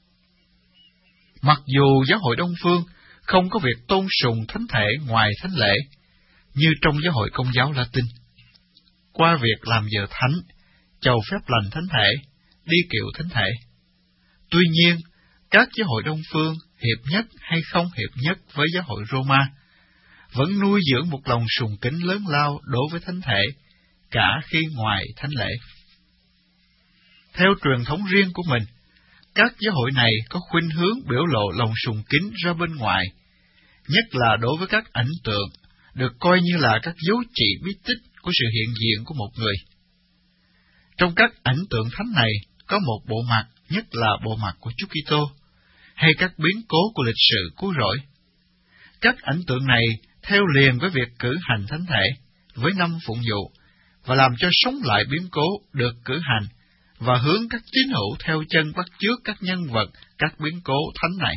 Mặc dù giáo hội Đông Phương không có việc tôn sùng thánh thể ngoài thánh lễ, như trong giáo hội Công giáo Latin, qua việc làm giờ thánh, chầu phép lành thánh thể, đi kiệu thánh thể. Tuy nhiên, các giáo hội Đông Phương, hiệp nhất hay không hiệp nhất với giáo hội Roma, vẫn nuôi dưỡng một lòng sùng kính lớn lao đối với thánh thể, cả khi ngoài thánh lễ. Theo truyền thống riêng của mình, các giáo hội này có khuynh hướng biểu lộ lòng sùng kính ra bên ngoài, nhất là đối với các ảnh tượng, được coi như là các dấu chỉ bí tích của sự hiện diện của một người. Trong các ảnh tượng thánh này có một bộ mặt, nhất là bộ mặt của Chúa Kitô, hay các biến cố của lịch sử cứu rỗi. Các ảnh tượng này theo liền với việc cử hành thánh thể, với năm phụng vụ, và làm cho sống lại biến cố được cử hành, và hướng các tín hữu theo chân bắt chước các nhân vật, các biến cố thánh này.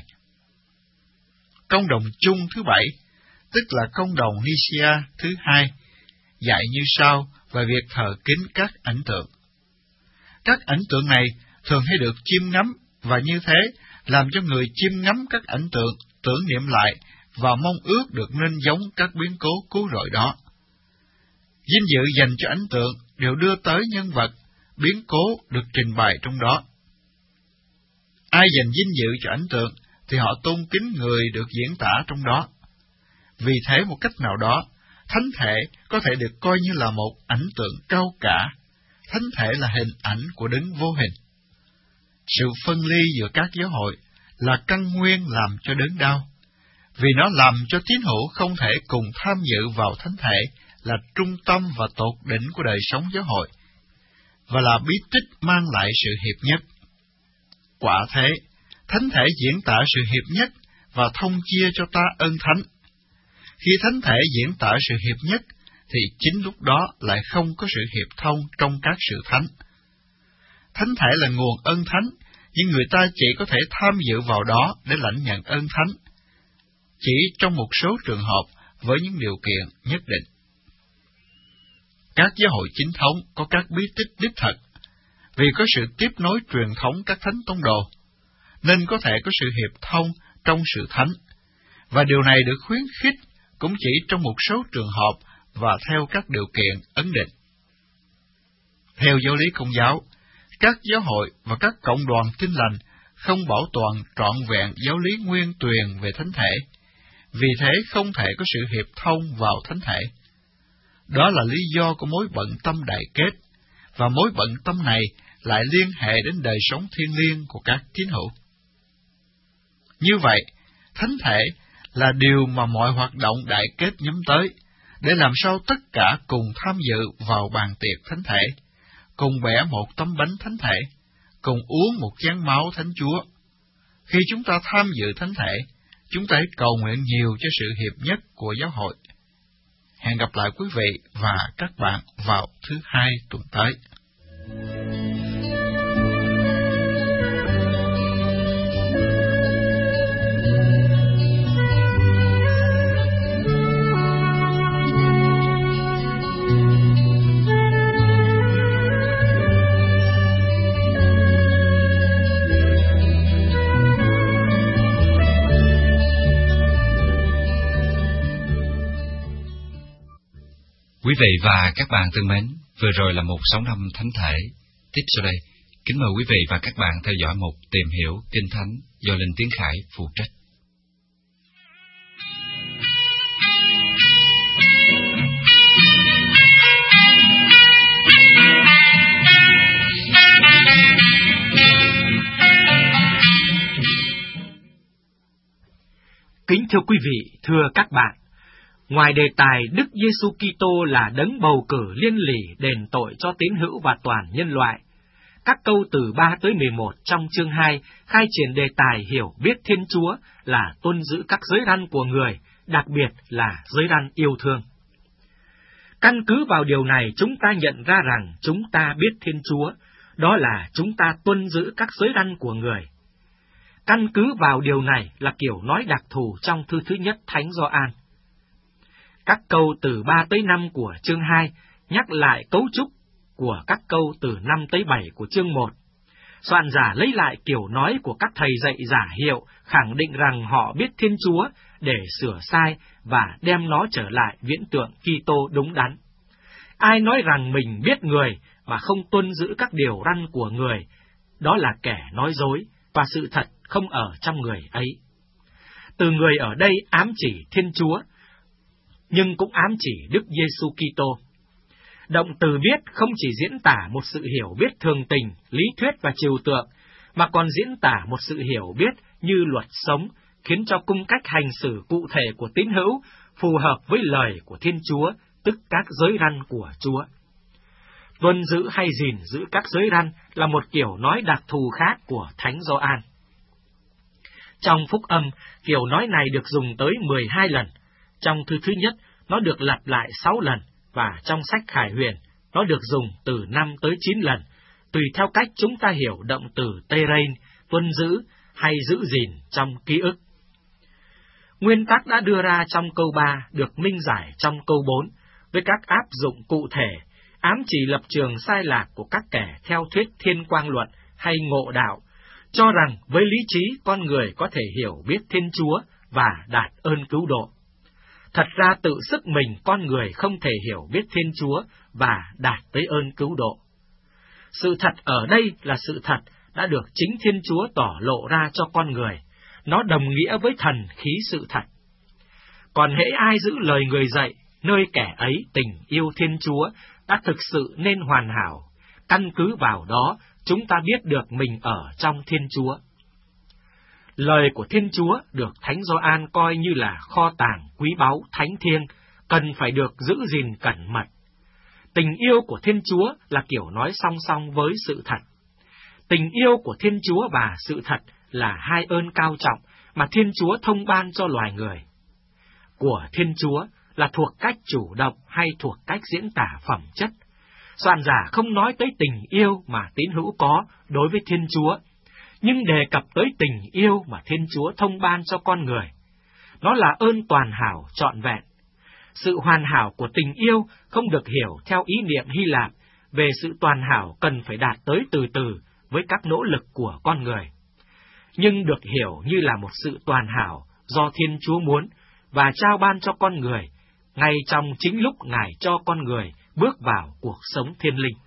Công đồng chung thứ bảy, tức là công đồng Nicaea thứ hai, dạy như sau về việc thờ kính các ảnh tượng. Các ảnh tượng này thường hay được chiêm ngắm, và như thế làm cho người chiêm ngắm các ảnh tượng tưởng niệm lại và mong ước được nên giống các biến cố cứu rỗi đó. Vinh dự dành cho ảnh tượng đều đưa tới nhân vật, biến cố được trình bày trong đó. Ai dành vinh dự cho ảnh tượng thì họ tôn kính người được diễn tả trong đó. Vì thế một cách nào đó, thánh thể có thể được coi như là một ảnh tượng cao cả. Thánh thể là hình ảnh của đấng vô hình. Sự phân ly giữa các giáo hội là căn nguyên làm cho đớn đau, vì nó làm cho tín hữu không thể cùng tham dự vào thánh thể là trung tâm và tột đỉnh của đời sống giáo hội, và là bí tích mang lại sự hiệp nhất. Quả thế, thánh thể diễn tả sự hiệp nhất và thông chia cho ta ơn thánh. Khi thánh thể diễn tả sự hiệp nhất, thì chính lúc đó lại không có sự hiệp thông trong các sự thánh. Thánh thể là nguồn ơn thánh, nhưng người ta chỉ có thể tham dự vào đó để lãnh nhận ơn thánh, chỉ trong một số trường hợp với những điều kiện nhất định. Các giáo hội chính thống có các bí tích đích thực, vì có sự tiếp nối truyền thống các thánh tông đồ, nên có thể có sự hiệp thông trong sự thánh, và điều này được khuyến khích cũng chỉ trong một số trường hợp và theo các điều kiện ấn định. Theo giáo lý Công giáo, các giáo hội và các cộng đoàn Tin lành không bảo toàn trọn vẹn giáo lý nguyên truyền về thánh thể, vì thế không thể có sự hiệp thông vào thánh thể. Đó là lý do của mối bận tâm đại kết, và mối bận tâm này lại liên hệ đến đời sống thiêng liêng của các tín hữu. Như vậy, thánh thể là điều mà mọi hoạt động đại kết nhắm tới, để làm sao tất cả cùng tham dự vào bàn tiệc thánh thể, cùng bẻ một tấm bánh thánh thể, cùng uống một chén máu Thánh Chúa. Khi chúng ta tham dự thánh thể, chúng ta hãy cầu nguyện nhiều cho sự hiệp nhất của giáo hội. Hẹn gặp lại quý vị và các bạn vào thứ hai tuần tới. Quý vị và các bạn thân mến, vừa rồi là một sáu năm thánh thể. Tiếp sau đây, kính mời quý vị và các bạn theo dõi một tìm hiểu Kinh Thánh do Linh Tiến Khải phụ trách. Kính thưa quý vị, thưa các bạn, ngoài đề tài Đức Giêsu Kitô là đấng bầu cử liên lỉ đền tội cho tín hữu và toàn nhân loại, các câu từ ba tới mười một trong chương hai khai triển đề tài hiểu biết Thiên Chúa là tuân giữ các giới răn của người, đặc biệt là giới răn yêu thương. Căn cứ vào điều này, chúng ta nhận ra rằng chúng ta biết Thiên Chúa, đó là chúng ta tuân giữ các giới răn của người. Căn cứ vào điều này là kiểu nói đặc thù trong thư thứ nhất Thánh Gioan. Các câu từ ba tới năm của chương hai nhắc lại cấu trúc của các câu từ năm tới bảy của chương một. Soạn giả lấy lại kiểu nói của các thầy dạy giả hiệu, khẳng định rằng họ biết Thiên Chúa để sửa sai và đem nó trở lại viễn tượng Kitô đúng đắn. Ai nói rằng mình biết người mà không tuân giữ các điều răn của người, đó là kẻ nói dối, và sự thật không ở trong người ấy. Từ người ở đây ám chỉ Thiên Chúa, nhưng cũng ám chỉ Đức Giêsu Kitô. Động từ biết không chỉ diễn tả một sự hiểu biết thường tình, lý thuyết và trừu tượng, mà còn diễn tả một sự hiểu biết như luật sống, khiến cho cung cách hành xử cụ thể của tín hữu phù hợp với lời của Thiên Chúa, tức các giới răn của Chúa. Tuân giữ hay gìn giữ các giới răn là một kiểu nói đặc thù khác của Thánh Gioan. Trong Phúc Âm, kiểu nói này được dùng tới mười hai lần. Trong thư thứ nhất, nó được lặp lại sáu lần, và trong sách Khải Huyền, nó được dùng từ năm tới chín lần, tùy theo cách chúng ta hiểu động từ terein, tuân giữ, hay giữ gìn trong ký ức. Nguyên tắc đã đưa ra trong câu ba được minh giải trong câu bốn, với các áp dụng cụ thể, ám chỉ lập trường sai lạc của các kẻ theo thuyết thiên quang luận hay ngộ đạo, cho rằng với lý trí con người có thể hiểu biết Thiên Chúa và đạt ơn cứu độ. Thật ra tự sức mình con người không thể hiểu biết Thiên Chúa và đạt tới ơn cứu độ. Sự thật ở đây là sự thật đã được chính Thiên Chúa tỏ lộ ra cho con người, nó đồng nghĩa với thần khí sự thật. Còn hễ ai giữ lời người dạy, nơi kẻ ấy tình yêu Thiên Chúa đã thực sự nên hoàn hảo, căn cứ vào đó chúng ta biết được mình ở trong Thiên Chúa. Lời của Thiên Chúa được Thánh Gioan coi như là kho tàng quý báu thánh thiêng, cần phải được giữ gìn cẩn mật. Tình yêu của Thiên Chúa là kiểu nói song song với sự thật. Tình yêu của Thiên Chúa và sự thật là hai ơn cao trọng mà Thiên Chúa thông ban cho loài người. Của Thiên Chúa là thuộc cách chủ động hay thuộc cách diễn tả phẩm chất. Soạn giả không nói tới tình yêu mà tín hữu có đối với Thiên Chúa, nhưng đề cập tới tình yêu mà Thiên Chúa thông ban cho con người. Nó là ơn toàn hảo trọn vẹn. Sự hoàn hảo của tình yêu không được hiểu theo ý niệm Hy Lạp về sự toàn hảo cần phải đạt tới từ từ với các nỗ lực của con người, nhưng được hiểu như là một sự toàn hảo do Thiên Chúa muốn và trao ban cho con người, ngay trong chính lúc Ngài cho con người bước vào cuộc sống thiên linh.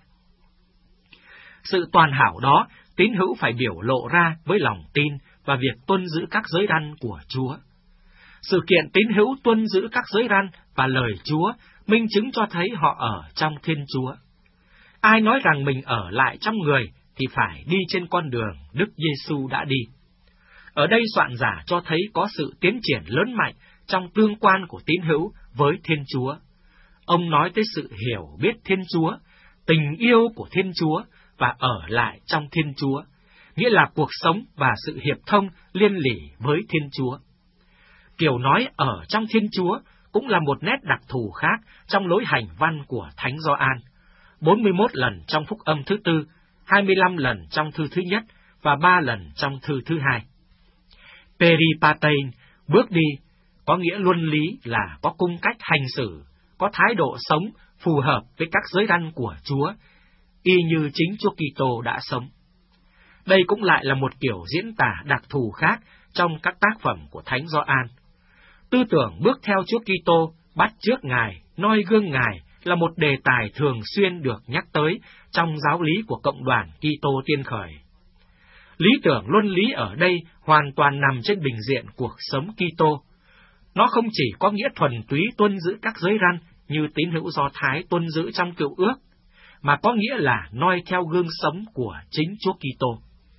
Sự toàn hảo đó, tín hữu phải biểu lộ ra với lòng tin và việc tuân giữ các giới răn của Chúa. Sự kiện tín hữu tuân giữ các giới răn và lời Chúa minh chứng cho thấy họ ở trong Thiên Chúa. Ai nói rằng mình ở lại trong người thì phải đi trên con đường Đức Giêsu đã đi. Ở đây soạn giả cho thấy có sự tiến triển lớn mạnh trong tương quan của tín hữu với Thiên Chúa. Ông nói tới sự hiểu biết Thiên Chúa, tình yêu của Thiên Chúa và ở lại trong Thiên Chúa, nghĩa là cuộc sống và sự hiệp thông liên lỉ với Thiên Chúa. Kiểu nói ở trong Thiên Chúa cũng là một nét đặc thù khác trong lối hành văn của Thánh Gioan, bốn mươi mốt lần trong phúc âm thứ tư, hai mươi lăm lần trong thư thứ nhất và ba lần trong thư thứ hai. Peripatein, bước đi, có nghĩa luân lý là có cung cách hành xử, có thái độ sống phù hợp với các giới răn của Chúa, y như chính Chúa Kitô đã sống. Đây cũng lại là một kiểu diễn tả đặc thù khác trong các tác phẩm của Thánh Gioan. Tư tưởng bước theo Chúa Kitô, bắt chước Ngài, noi gương Ngài là một đề tài thường xuyên được nhắc tới trong giáo lý của cộng đoàn Kitô tiên khởi. Lý tưởng luân lý ở đây hoàn toàn nằm trên bình diện cuộc sống Kitô. Nó không chỉ có nghĩa thuần túy tuân giữ các giới răn như tín hữu Do Thái tuân giữ trong Cựu Ước, mà có nghĩa là noi theo gương sống của chính Chúa Kitô.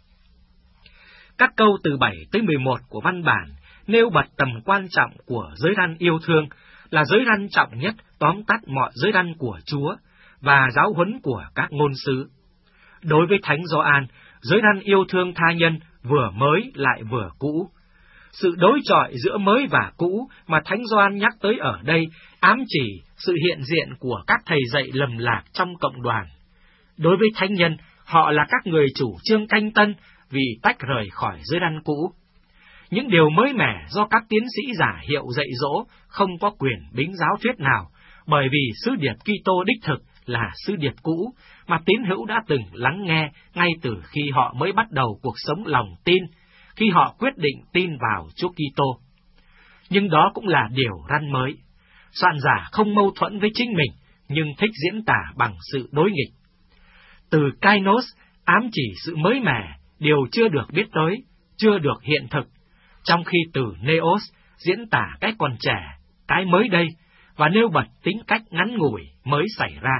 Các câu từ bảy tới mười một của văn bản nêu bật tầm quan trọng của giới răn yêu thương, là giới răn trọng nhất tóm tắt mọi giới răn của Chúa và giáo huấn của các ngôn sứ. Đối với Thánh Gioan, giới răn yêu thương tha nhân vừa mới lại vừa cũ. Sự đối chọi giữa mới và cũ mà Thánh Gioan nhắc tới ở đây ám chỉ sự hiện diện của các thầy dạy lầm lạc trong cộng đoàn. Đối với thánh nhân, họ là các người chủ trương canh tân vì tách rời khỏi giới răn cũ. Những điều mới mẻ do các tiến sĩ giả hiệu dạy dỗ không có quyền bính giáo thuyết nào, bởi vì sứ điệp Kitô đích thực là sứ điệp cũ mà tín hữu đã từng lắng nghe ngay từ khi họ mới bắt đầu cuộc sống lòng tin, khi họ quyết định tin vào Chúa Kitô. Nhưng đó cũng là điều răn mới. Soạn giả không mâu thuẫn với chính mình, nhưng thích diễn tả bằng sự đối nghịch. Từ kainos ám chỉ sự mới mẻ, điều chưa được biết tới, chưa được hiện thực, trong khi từ neos diễn tả cái còn trẻ, cái mới đây, và nêu bật tính cách ngắn ngủi mới xảy ra.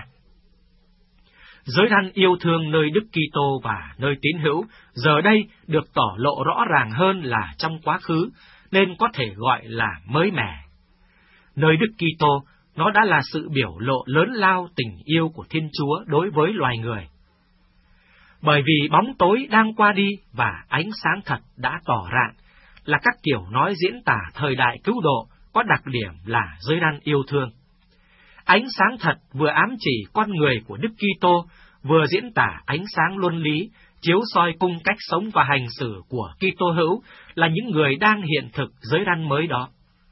Giới răn yêu thương nơi Đức Kitô và nơi tín hữu giờ đây được tỏ lộ rõ ràng hơn là trong quá khứ, nên có thể gọi là mới mẻ. Nơi Đức Kitô, nó đã là sự biểu lộ lớn lao tình yêu của Thiên Chúa đối với loài người. Bởi vì bóng tối đang qua đi và ánh sáng thật đã tỏ rạng, là các kiểu nói diễn tả thời đại cứu độ có đặc điểm là giới răn yêu thương. Ánh sáng thật vừa ám chỉ con người của Đức Kitô, vừa diễn tả ánh sáng luân lý, chiếu soi cung cách sống và hành xử của Kitô hữu là những người đang hiện thực giới răn mới đó.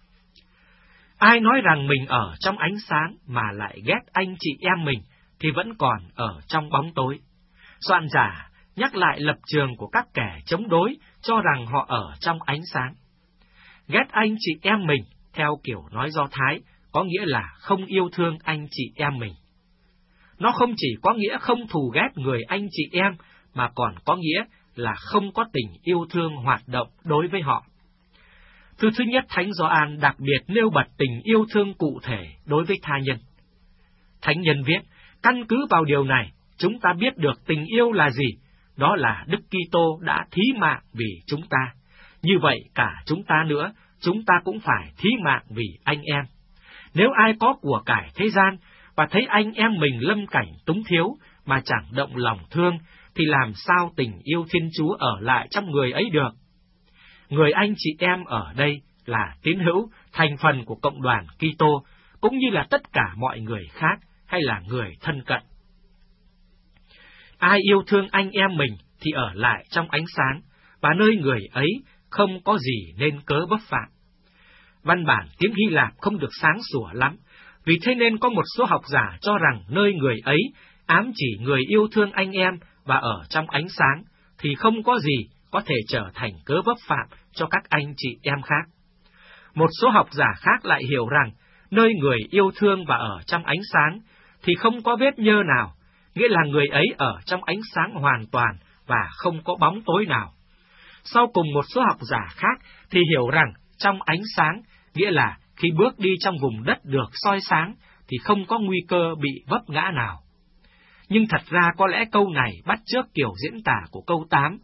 Ai nói rằng mình ở trong ánh sáng mà lại ghét anh chị em mình thì vẫn còn ở trong bóng tối. Soạn giả nhắc lại lập trường của các kẻ chống đối cho rằng họ ở trong ánh sáng. Ghét anh chị em mình, theo kiểu nói Do Thái, có nghĩa là không yêu thương anh chị em mình. Nó không chỉ có nghĩa không thù ghét người anh chị em, mà còn có nghĩa là không có tình yêu thương hoạt động đối với họ. Thư thứ nhất Thánh Gioan đặc biệt nêu bật tình yêu thương cụ thể đối với tha nhân. Thánh nhân viết, căn cứ vào điều này, chúng ta biết được tình yêu là gì, đó là Đức Kitô đã thí mạng vì chúng ta. Như vậy cả chúng ta nữa, chúng ta cũng phải thí mạng vì anh em. Nếu ai có của cải thế gian, và thấy anh em mình lâm cảnh túng thiếu, mà chẳng động lòng thương, thì làm sao tình yêu Thiên Chúa ở lại trong người ấy được? Người anh chị em ở đây là tín hữu, thành phần của cộng đoàn Kitô, cũng như là tất cả mọi người khác, hay là người thân cận. Ai yêu thương anh em mình thì ở lại trong ánh sáng, và nơi người ấy không có gì nên cớ bất phạm. Văn bản tiếng Hy Lạp không được sáng sủa lắm, vì thế nên có một số học giả cho rằng nơi người ấy ám chỉ người yêu thương anh em và ở trong ánh sáng, thì không có gì có thể trở thành cớ vấp phạm cho các anh chị em khác. Một số học giả khác lại hiểu rằng nơi người yêu thương và ở trong ánh sáng thì không có vết nhơ nào, nghĩa là người ấy ở trong ánh sáng hoàn toàn và không có bóng tối nào. Sau cùng một số học giả khác thì hiểu rằng trong ánh sáng, nghĩa là khi bước đi trong vùng đất được soi sáng thì không có nguy cơ bị vấp ngã nào. Nhưng thật ra có lẽ câu này bắt chước kiểu diễn tả của câu tám,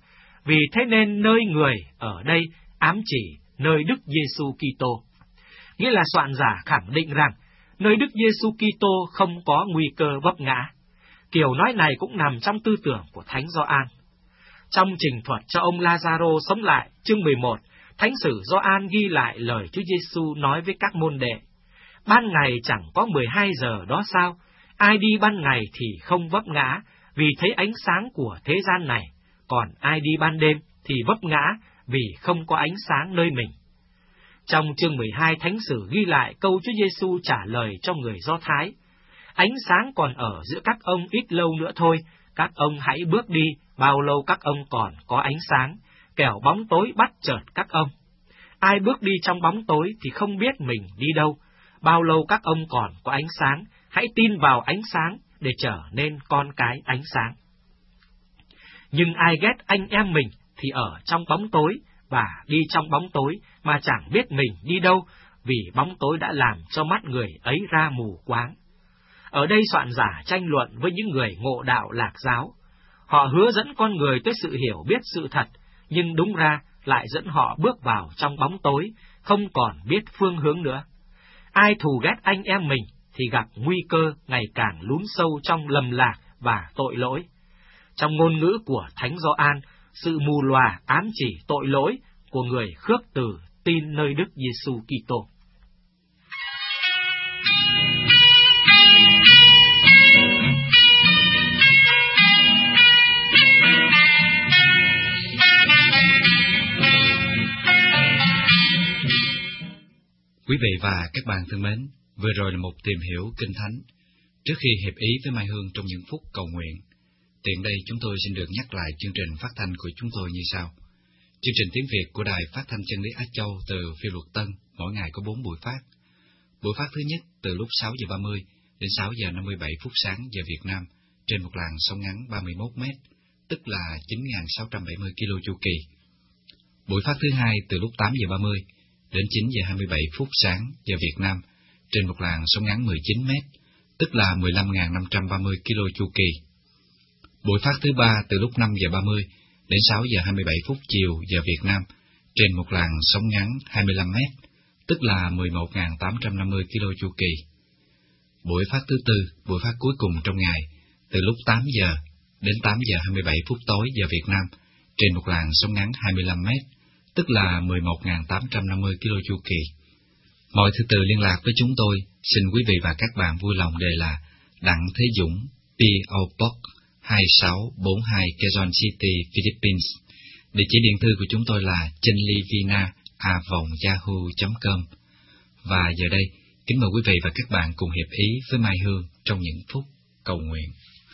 Vì thế nên nơi người ở đây ám chỉ nơi Đức Giêsu Kitô, nghĩa là soạn giả khẳng định rằng nơi Đức Giêsu Kitô không có nguy cơ vấp ngã. Kiểu nói này cũng nằm trong tư tưởng của Thánh Gioan. Trong trình thuật cho ông Lazaro sống lại, chương mười một, Thánh sử Gioan ghi lại lời Chúa Giêsu nói với các môn đệ: ban ngày chẳng có mười hai giờ đó sao? Ai đi ban ngày thì không vấp ngã, vì thấy ánh sáng của thế gian này, còn ai đi ban đêm thì vấp ngã, vì không có ánh sáng nơi mình. Trong chương mười hai, Thánh sử ghi lại câu Chúa Giêsu trả lời cho người Do Thái: ánh sáng còn ở giữa các ông ít lâu nữa thôi, các ông hãy bước đi, bao lâu các ông còn có ánh sáng, kẻo bóng tối bắt chợt các ông. Ai bước đi trong bóng tối thì không biết mình đi đâu, bao lâu các ông còn có ánh sáng, hãy tin vào ánh sáng để trở nên con cái ánh sáng. Nhưng ai ghét anh em mình thì ở trong bóng tối, và đi trong bóng tối mà chẳng biết mình đi đâu, vì bóng tối đã làm cho mắt người ấy ra mù quáng. Ở đây soạn giả tranh luận với những người ngộ đạo lạc giáo. Họ hứa dẫn con người tới sự hiểu biết sự thật, nhưng đúng ra lại dẫn họ bước vào trong bóng tối, không còn biết phương hướng nữa. Ai thù ghét anh em mình thì gặp nguy cơ ngày càng lún sâu trong lầm lạc và tội lỗi. Trong ngôn ngữ của Thánh Gioan, sự mù lòa ám chỉ tội lỗi của người khước từ tin nơi Đức Giêsu Kitô. Quý vị và các bạn thân mến, vừa rồi là một tìm hiểu Kinh Thánh. Trước khi hiệp ý với Mai Hương trong những phút cầu nguyện, tiện đây chúng tôi xin được nhắc lại chương trình phát thanh của chúng tôi như sau. Chương trình tiếng Việt của Đài Phát thanh Chân lý Á Châu từ Phi Luật Tân mỗi ngày có bốn buổi phát. Buổi phát thứ nhất từ lúc sáu giờ ba mươi đến sáu giờ năm mươi bảy phút sáng giờ Việt Nam trên một làn sóng ngắn ba mươi mốt mét, tức là chín nghìn sáu trăm bảy mươi ki lô chu kỳ. Buổi phát thứ hai từ lúc tám giờ ba mươi đến chín giờ hai mươi bảy phút sáng giờ Việt Nam trên một làn sóng ngắn mười chín mét, tức là mười lăm nghìn năm trăm ba mươi ki lô chu kỳ. Buổi phát thứ ba từ lúc năm giờ ba mươi đến sáu giờ hai mươi bảy phút chiều giờ Việt Nam trên một làn sóng ngắn hai mươi lăm mét, tức là mười một nghìn tám trăm năm mươi ki lô chu kỳ. Buổi phát thứ tư, buổi phát cuối cùng trong ngày, từ lúc tám giờ đến tám giờ hai mươi bảy phút tối giờ Việt Nam trên một làn sóng ngắn hai mươi lăm mét, tức là mười một nghìn tám trăm năm mươi ki lô chu kỳ. Mọi thứ từ liên lạc với chúng tôi, xin quý vị và các bạn vui lòng đề là Đặng Thế Dũng, pê ô Box hai sáu bốn hai Quezon City, Philippines. Địa chỉ điện thư của chúng tôi là chenlivina a vòng yahoo chấm com. Và giờ đây, kính mời quý vị và các bạn cùng hiệp ý với Mai Hương trong những phút cầu nguyện.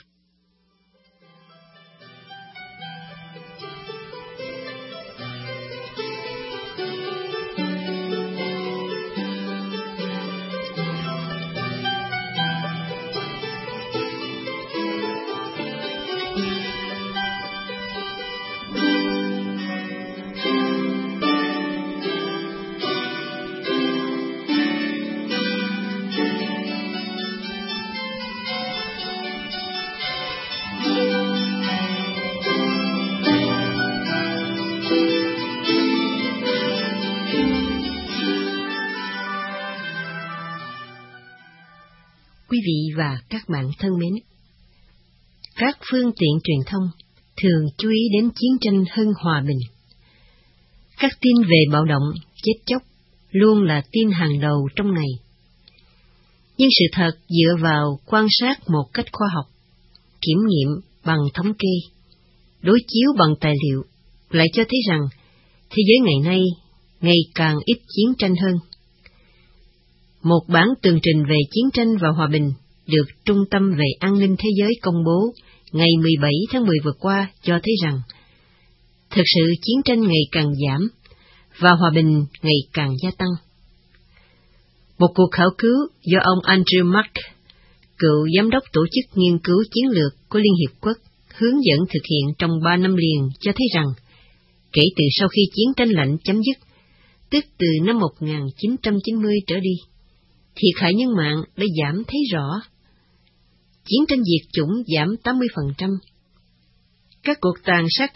Quý vị và các bạn thân mến, các phương tiện truyền thông thường chú ý đến chiến tranh hơn hòa bình. Các tin về bạo động, chết chóc luôn là tin hàng đầu trong ngày. Nhưng sự thật dựa vào quan sát một cách khoa học, kiểm nghiệm bằng thống kê, đối chiếu bằng tài liệu, lại cho thấy rằng thế giới ngày nay ngày càng ít chiến tranh hơn. Một bản tường trình về chiến tranh và hòa bình được Trung tâm về An ninh Thế giới công bố ngày mười bảy tháng mười vừa qua cho thấy rằng thực sự chiến tranh ngày càng giảm và hòa bình ngày càng gia tăng. Một cuộc khảo cứu do ông Andrew Mark, cựu giám đốc tổ chức nghiên cứu chiến lược của Liên Hiệp Quốc, hướng dẫn thực hiện trong ba năm liền cho thấy rằng kể từ sau khi chiến tranh lạnh chấm dứt, tức từ năm một nghìn chín trăm chín mươi trở đi, thiệt hại nhân mạng đã giảm thấy rõ. Chiến tranh diệt chủng giảm tám mươi phần trăm. Các cuộc tàn sát khác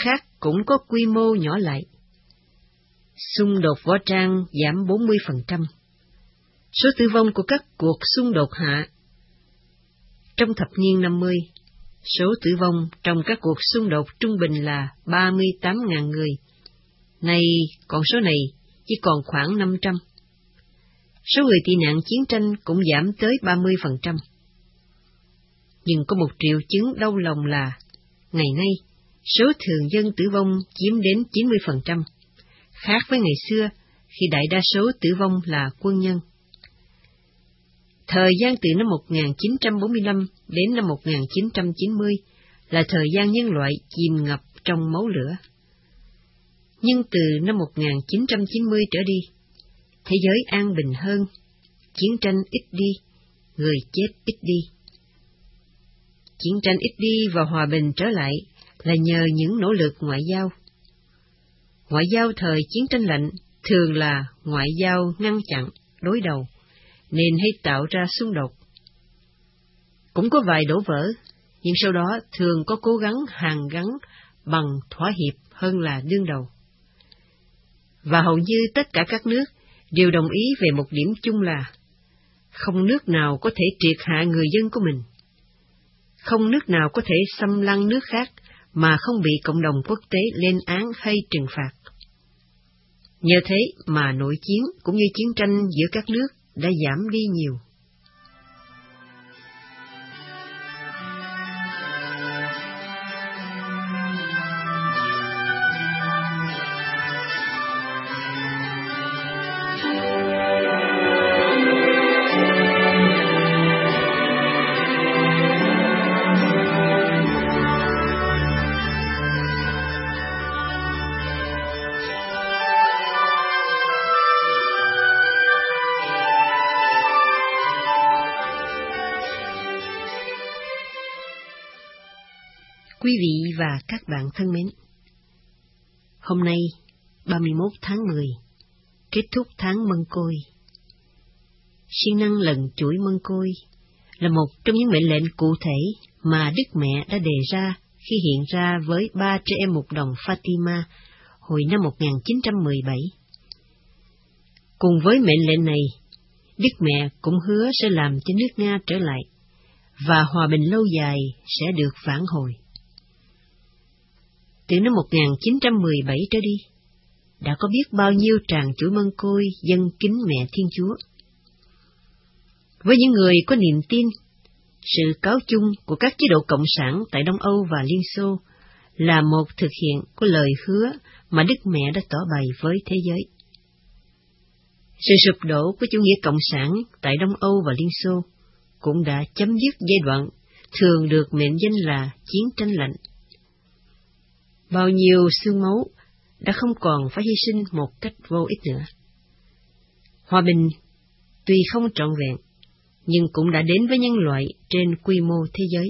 cũng có quy mô nhỏ lại. Xung đột võ trang giảm bốn mươi phần trăm. Số tử vong của các cuộc xung đột hạ. Trong thập niên năm mươi, số tử vong trong các cuộc xung đột trung bình là ba mươi tám nghìn người. Nay, con số này chỉ còn khoảng năm trăm. Số người tị nạn chiến tranh cũng giảm tới ba mươi phần trăm. Nhưng có một triệu chứng đau lòng là, ngày nay, số thường dân tử vong chiếm đến chín mươi phần trăm, khác với ngày xưa khi đại đa số tử vong là quân nhân. Thời gian từ năm một nghìn chín trăm bốn mươi lăm đến năm một nghìn chín trăm chín mươi là thời gian nhân loại chìm ngập trong máu lửa. Nhưng từ năm một nghìn chín trăm chín mươi trở đi, thế giới an bình hơn, chiến tranh ít đi, người chết ít đi. Chiến tranh ít đi và hòa bình trở lại là nhờ những nỗ lực ngoại giao. Ngoại giao thời chiến tranh lạnh thường là ngoại giao ngăn chặn, đối đầu, nên hay tạo ra xung đột. Cũng có vài đổ vỡ, nhưng sau đó thường có cố gắng hàn gắn bằng thỏa hiệp hơn là đương đầu. Và hầu như tất cả các nước đều đồng ý về một điểm chung là không nước nào có thể triệt hạ người dân của mình. Không nước nào có thể xâm lăng nước khác mà không bị cộng đồng quốc tế lên án hay trừng phạt. Nhờ thế mà nội chiến cũng như chiến tranh giữa các nước đã giảm đi nhiều. Quý vị và các bạn thân mến, hôm nay ba mươi mốt tháng mười, kết thúc tháng Mân Côi. Siêng năng lần chuỗi Mân Côi là một trong những mệnh lệnh cụ thể mà Đức Mẹ đã đề ra khi hiện ra với ba trẻ em mục đồng Fatima hồi năm một nghìn chín trăm mười bảy. Cùng với mệnh lệnh này, Đức Mẹ cũng hứa sẽ làm cho nước Nga trở lại, và hòa bình lâu dài sẽ được vãn hồi. Từ năm một nghìn chín trăm mười bảy trở đi, đã có biết bao nhiêu tràng chuỗi Mân Côi dâng kính Mẹ Thiên Chúa. Với những người có niềm tin, sự cáo chung của các chế độ cộng sản tại Đông Âu và Liên Xô là một thực hiện của lời hứa mà Đức Mẹ đã tỏ bày với thế giới. Sự sụp đổ của chủ nghĩa cộng sản tại Đông Âu và Liên Xô cũng đã chấm dứt giai đoạn thường được mệnh danh là chiến tranh lạnh. Bao nhiêu xương máu đã không còn phải hy sinh một cách vô ích nữa. Hòa bình tuy không trọn vẹn, nhưng cũng đã đến với nhân loại trên quy mô thế giới.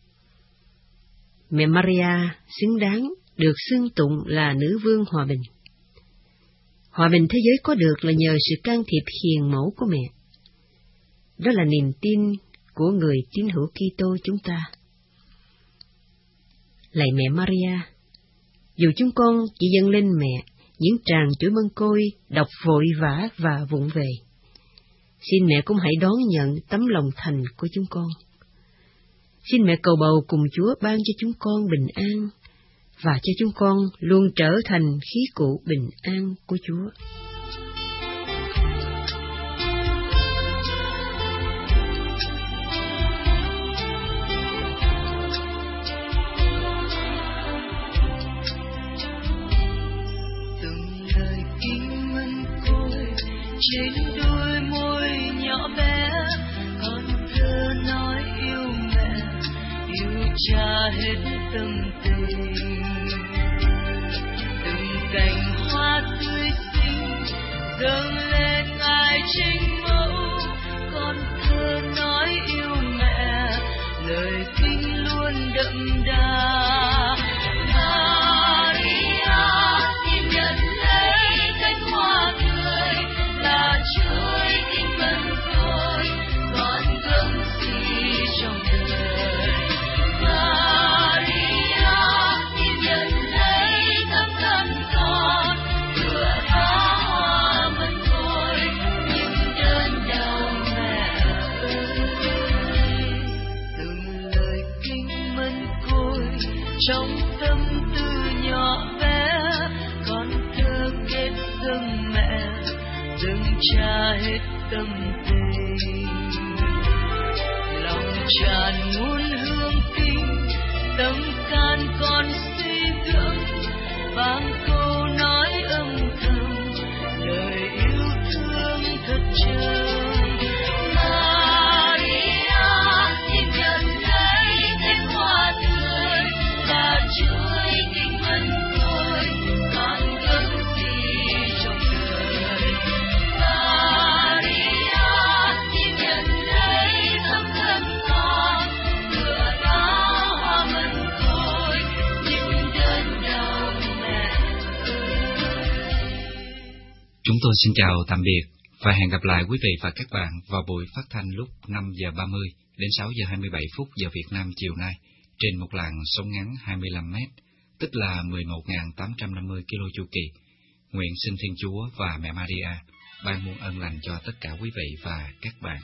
Mẹ Maria xứng đáng được xưng tụng là nữ vương hòa bình. Hòa bình thế giới có được là nhờ sự can thiệp hiền mẫu của mẹ. Đó là niềm tin của người tín hữu Kitô chúng ta. Lạy mẹ Maria, dù chúng con chỉ dâng lên mẹ những tràng chuỗi Mân Côi đọc vội vã và vụng về, xin mẹ cũng hãy đón nhận tấm lòng thành của chúng con. Xin mẹ cầu bầu cùng Chúa ban cho chúng con bình an, và cho chúng con luôn trở thành khí cụ bình an của Chúa. Trên đôi môi nhỏ bé, con thơ nói yêu mẹ, yêu cha hết tâm tình. Từng cành hoa tươi xinh dâng lên ngài trinh mẫu, con thơ nói yêu mẹ, lời kinh luôn đậm đà. trả hết tâm tình. Lòng tràn muôn hương kinh, tâm can con suy gẫm, vang câu nói âm thầm, lời yêu thương thật trầm. Chúng tôi xin chào tạm biệt và hẹn gặp lại quý vị và các bạn vào buổi phát thanh lúc năm giờ ba mươi đến sáu giờ hai mươi bảy phút giờ Việt Nam chiều nay trên một làn sóng ngắn hai mươi lăm mét, tức là mười một nghìn tám trăm năm mươi ki lô chu kỳ. Nguyện xin Thiên Chúa và Mẹ Maria ban muôn ân lành cho tất cả quý vị và các bạn.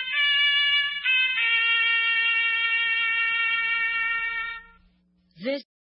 This